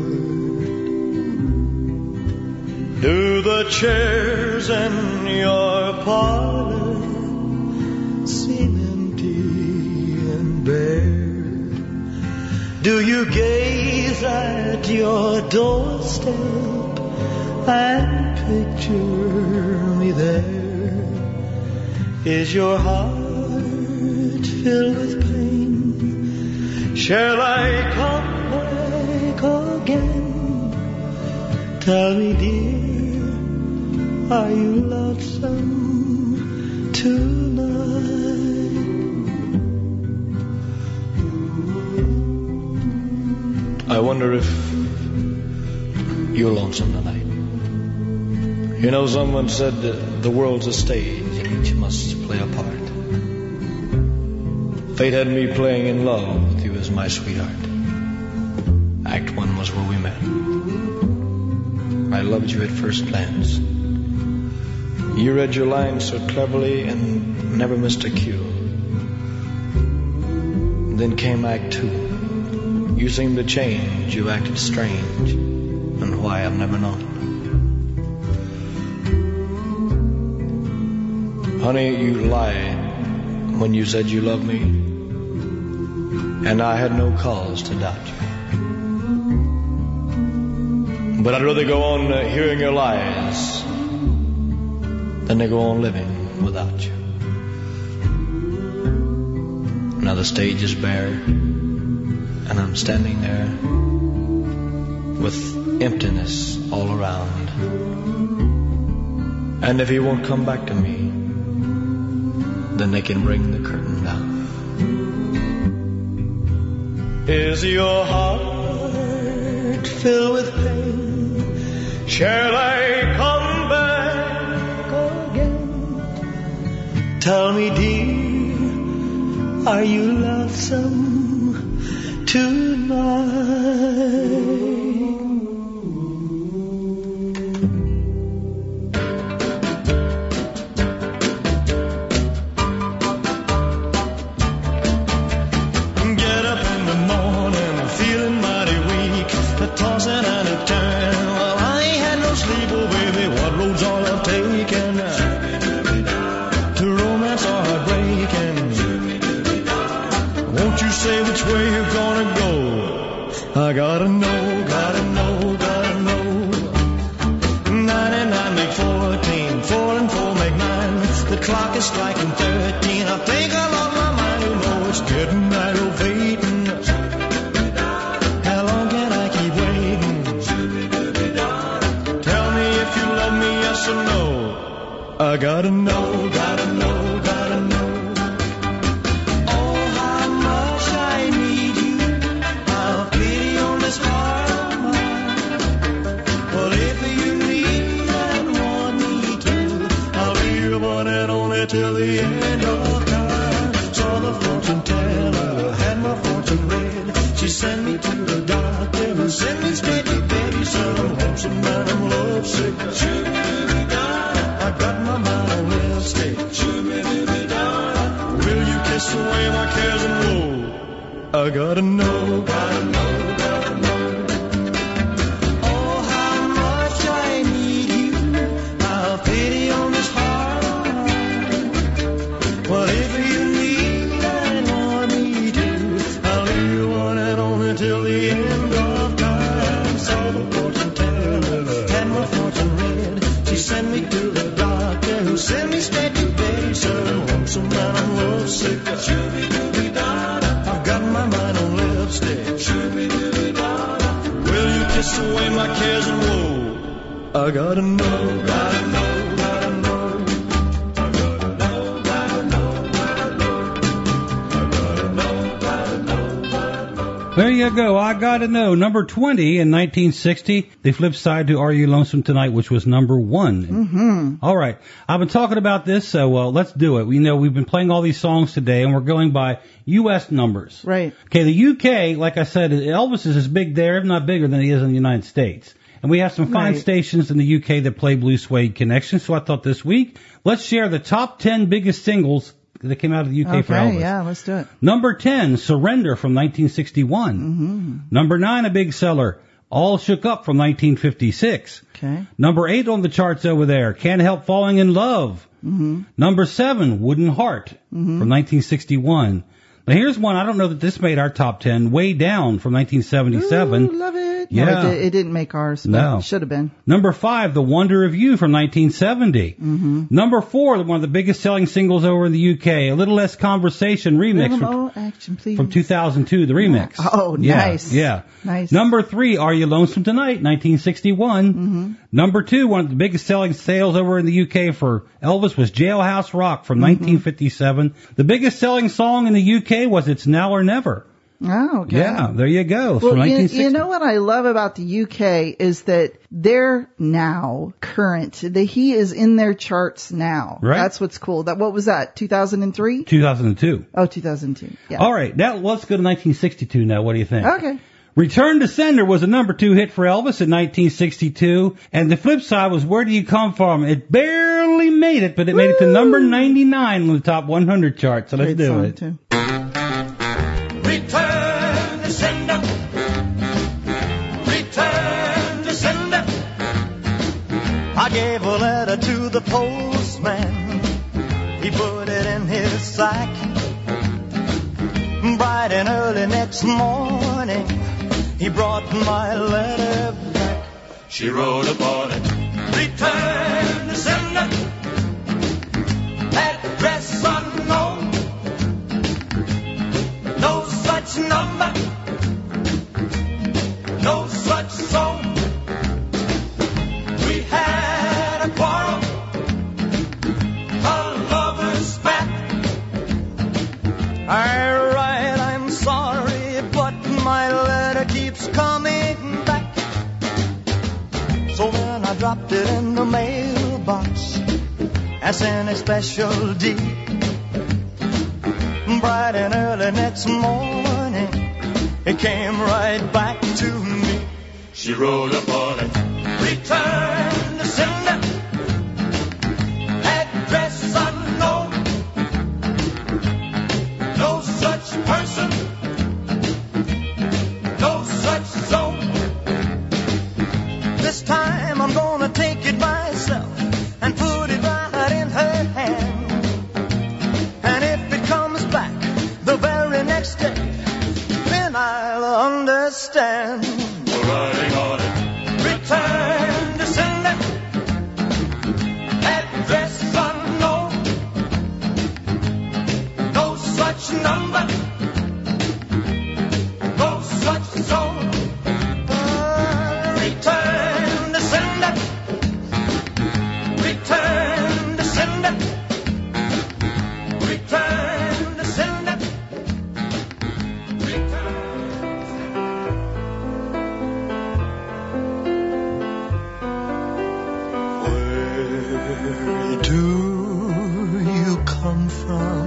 Do the chairs in your parlor seem empty and bare? Do you gaze at your doorstep and picture me there? Is your heart filled with pain? Shall I come back again? Tell me, dear, are you lonesome tonight? I wonder if you're lonesome tonight. You know, someone said that the world's a stage and each must play a part. Fate had me playing in love with you as my sweetheart. Act one was where we met. I loved you at first glance. You read your lines so cleverly and never missed a cue. Then came Act two. You seemed to change, you acted strange, and why I've never known. Honey, you lied when you said you loved me, and I had no cause to doubt you. But I'd rather go on uh, hearing your lies than to go on living without you. Now the stage is bare, and I'm standing there with emptiness all around. And if he won't come back to me, then they can bring the curtain down. Is your heart filled with pain? Shall I come back again? Tell me, dear, are you lonesome tonight? Tossing and a turn. Well, I ain't had no sleep, oh baby. What roads all I've taken to romance or heartbreaking? which way you're gonna go. I gotta know, gotta know, gotta know. Nine and nine make fourteen, four and four make nine. The clock is striking thirteen. I think I lost my mind, you know it's getting aggravating. How long can I keep waiting? Tell me if you love me, yes or no. I gotta know, gotta know, gotta know. Oh, how much I need you. I'll pity on this heart of mine. Well, if you need and want me to, I'll be your one and only till the end of time. Saw the fortune teller, had my fortune read. She sent me to the doctor who sent me straight to bed. He said I'm lonesome and I'm lovesick. I got my mind on lipstick. Will you kiss away my cares and woe? I gotta know, gotta know, gotta know. Oh, how much I need you. I'll pity on this heart of mine. Well, if you need and want me to, I'll be your one and only till the end of time. Saw the fortune teller, had my fortune read. She sent me to the doctor who sent me straight to bed. He said I'm lonesome and I'm lovesick. I've got my mind on lipstick. Will you kiss away my cares and woe? I gotta know, gotta know, gotta know. I gotta know, gotta know, gotta know. I gotta know, gotta know, gotta know. There you go. I Gotta Know. Number twenty in nineteen sixty. The flip side to Are You Lonesome Tonight, which was number one. Mm-hmm. All right. I've been talking about this, so uh, let's do it. We know we've been playing all these songs today, and we're going by U S numbers. Right. Okay, the U K, like I said, Elvis is as big there, if not bigger, than he is in the United States. And we have some fine Right. stations in the U K that play Blue Suede Connection, so I thought this week, let's share the top ten biggest singles that came out of the U K Okay, for Elvis. yeah, let's do it. Number ten, Surrender from nineteen sixty-one. Mm-hmm. Number nine, a big seller, All Shook Up from nineteen fifty-six. Okay. Number eight on the charts over there, Can't Help Falling in Love. Mm-hmm. Number seven, Wooden Heart Mm-hmm. from nineteen sixty-one. Now here's one, I don't know that this made our top ten, Way Down from nineteen seventy-seven. Ooh, love it. Yeah. No, it, did, it didn't make ours, but No. it should have been. Number five, The Wonder of You from nineteen seventy. Mm-hmm. Number four, one of the biggest selling singles over in the U K, A Little Less Conversation remix Rhythm, from, oh, action, please. from two thousand two, the remix. Oh, Yeah, nice. Yeah. Nice. Number three, Are You Lonesome Tonight, nineteen sixty-one. Mm-hmm. Number two, one of the biggest selling sales over in the U K for Elvis was Jailhouse Rock from nineteen fifty-seven. The biggest selling song in the U K was It's Now or Never. Oh, okay. Yeah, there you go. It's Well, from you, nineteen sixty. you know what I love about the U K is that they're now current. The, he is in their charts now. Right. That's what's cool. That what was that? two thousand three? two thousand two. Oh, two thousand two. Yeah. All right, now let's go to nineteen sixty-two now. What do you think? Okay. Return to Sender was a number two hit for Elvis in nineteen sixty-two, and the flip side was Where Do You Come From? It barely made it, but it made it to number ninety-nine on the top one hundred chart, so let's Great do song, it. too. Return to sender. Return to sender. I gave a letter to the postman. He put it in his sack. Bright and early next morning, he brought my letter back. She wrote upon it, return to sender. Address unknown. No such number. No such song. We had a quarrel. A lover's spat. I write, I'm sorry, but my letter keeps coming back. So then I dropped it in the mailbox as in a special deed. Bright and early next morning, it came right back to me. She wrote upon it, return to sender. Address unknown. No such person. No such zone. This time I'm gonna take it myself and put it right in her hand. And if it comes back the very next day, stand. We're riding on it. Return descendant. Address unknown. No such number. No such zone. Return descendant. Return descendant. Return descendant. Where do you come from?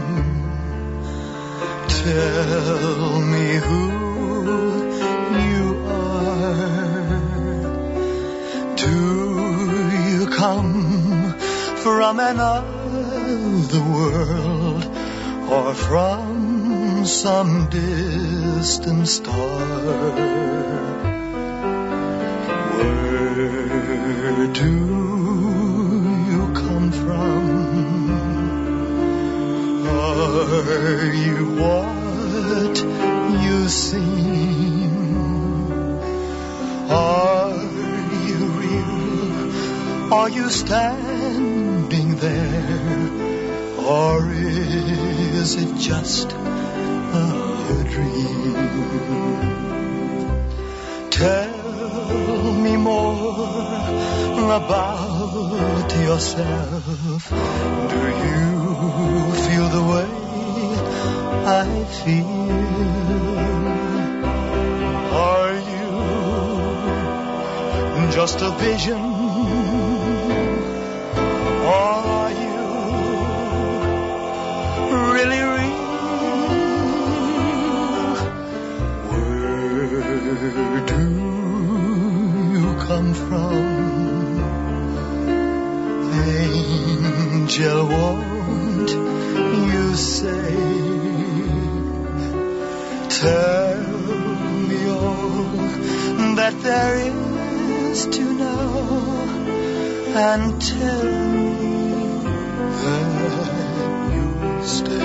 Tell me who you are. Do you come from another world or from some distant star? Where do you come from? Are you what you seem? Are you real? Are you standing there? Or is it just a dream? Tell me more about yourself. Do you feel the way I feel? Are you just a vision? Or are you really real? Where do you come from? Angel, won't you say? Tell me all that there is to know, and tell me that you'll stay.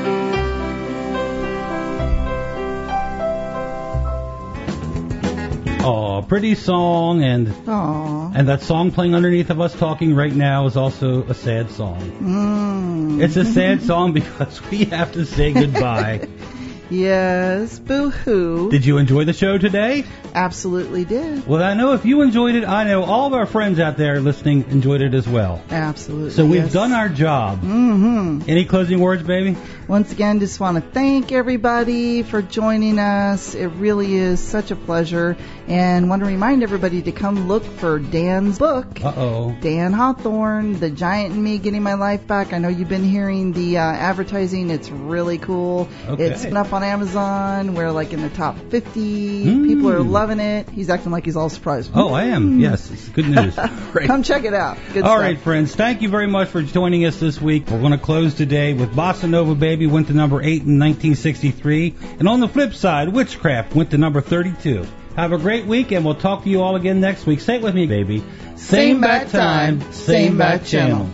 Oh, pretty song, and Aww. and that song playing underneath of us talking right now is also a sad song. Mm. It's a sad song because we have to say goodbye. Yes, boo-hoo. Did you enjoy the show today? Absolutely did. Well, I know if you enjoyed it, I know all of our friends out there listening enjoyed it as well. Absolutely. So we've yes. done our job. Mm-hmm. Any closing words, baby? Once again, just want to thank everybody for joining us. It really is such a pleasure. And want to remind everybody to come look for Dan's book. Uh-oh. Dan Hawthorne, The Giant and Me, Getting My Life Back. I know you've been hearing the uh, advertising. It's really cool. Okay. It's up on Amazon. We're like in the top fifty. Mm. People are loving it. He's acting like he's all surprised. Oh, I am. Yes, it's good news. Great. Come check it out. Good All stuff. right, friends. Thank you very much for joining us this week. We're going to close today with Bossa Nova Baby went to number eight in nineteen sixty-three. And on the flip side, Witchcraft went to number thirty-two. Have a great week, and we'll talk to you all again next week. Say it with me, baby. Same, Same bat bat time, time, same same bat bat channel.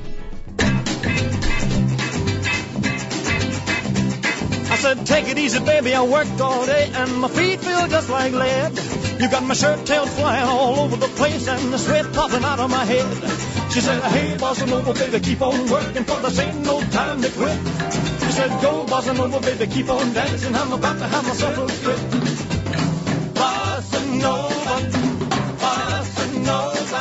I said, take it easy, baby, I worked all day and my feet feel just like lead. You got my shirt tails flying all over the place and the sweat popping out of my head. She said, hey, Bossa Nova, baby, keep on working, for this ain't no time to quit. She said, go, Bossa Nova, baby, keep on dancing, I'm about to have myself a fit. Bossa Nova, Bossa Nova.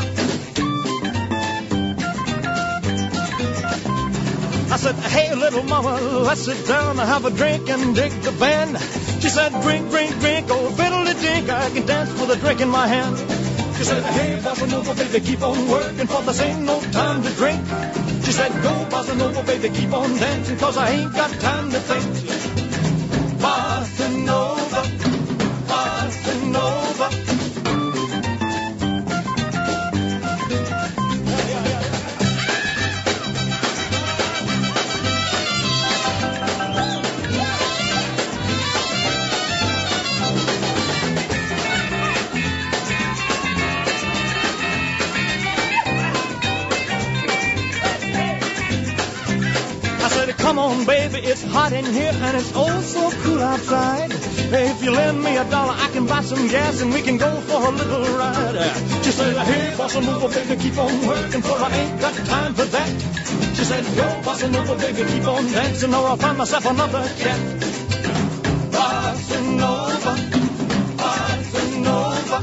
I said, hey, little mama, let's sit down and have a drink and dig the band. She said, drink, drink, drink, oh, fiddle-de-dink, I can dance with a drink in my hand. She said, hey, Bossa Nova, baby, keep on working, for this ain't no time to drink. She said, go, Bossa Nova, baby, keep on dancing, cause I ain't got time to think. Bossa Nova, Bossa Nova. I said, said, come on, baby, it's hot in here and it's oh so cool outside. If you lend me a dollar, I can buy some gas and we can go for a little ride. She said, hey, bossa nova, baby, keep on working, for I ain't got time for that. She said, yo, bossa nova, baby, keep on dancing or I'll find myself another cat. Bossa nova, bossa nova.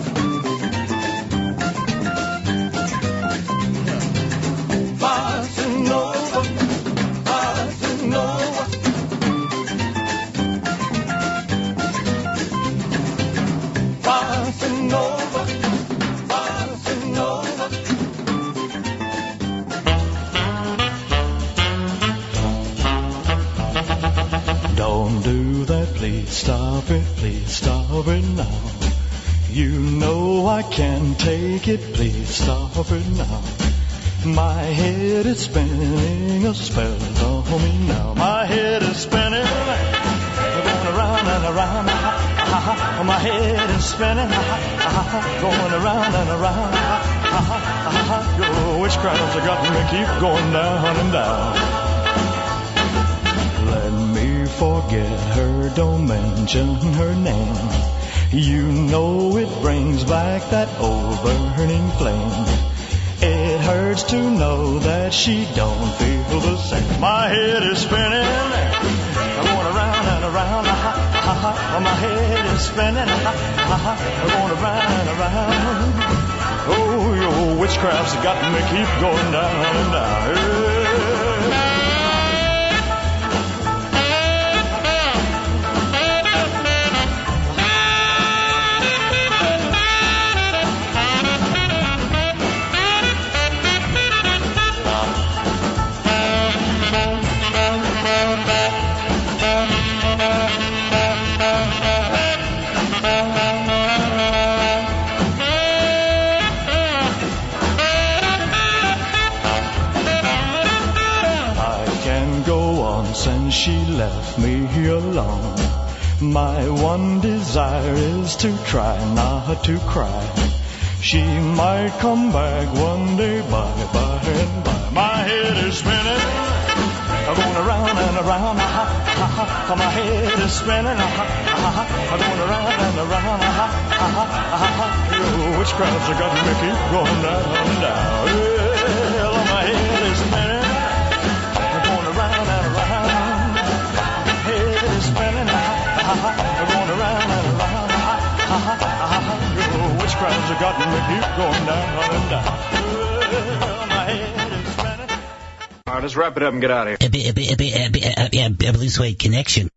Bossa nova, bossa nova. Bossa nova, bossa nova. Don't do that, please stop it, please stop it now. You know I can't take it, please stop it now. My head is spinning, a spell on me now. My head is spinning, going around and around. My head is spinning, going around and around. Your witchcraft's got me keep going down and down. Let me forget her, don't mention her name. You know it brings back that old burning flame. It hurts to know that she don't feel the same. My head is spinning, I'm going around and around. My head is spinning, I'm going around and around. Oh, your witchcraft's got me keep going down and down. Since she left me alone, my one desire is to try not to cry. She might come back one day, by, by and by. My head is spinning, I'm going around and around. My head is spinning, I'm going around and around. Your witchcraft's got me keep going down and down. Well, my head is spinning. Spinning, I'm going around and around. Your witchcraft's got me keep going down and down. My head is spinning. All right, let's wrap it up and get out of here. Blue Suede Connection.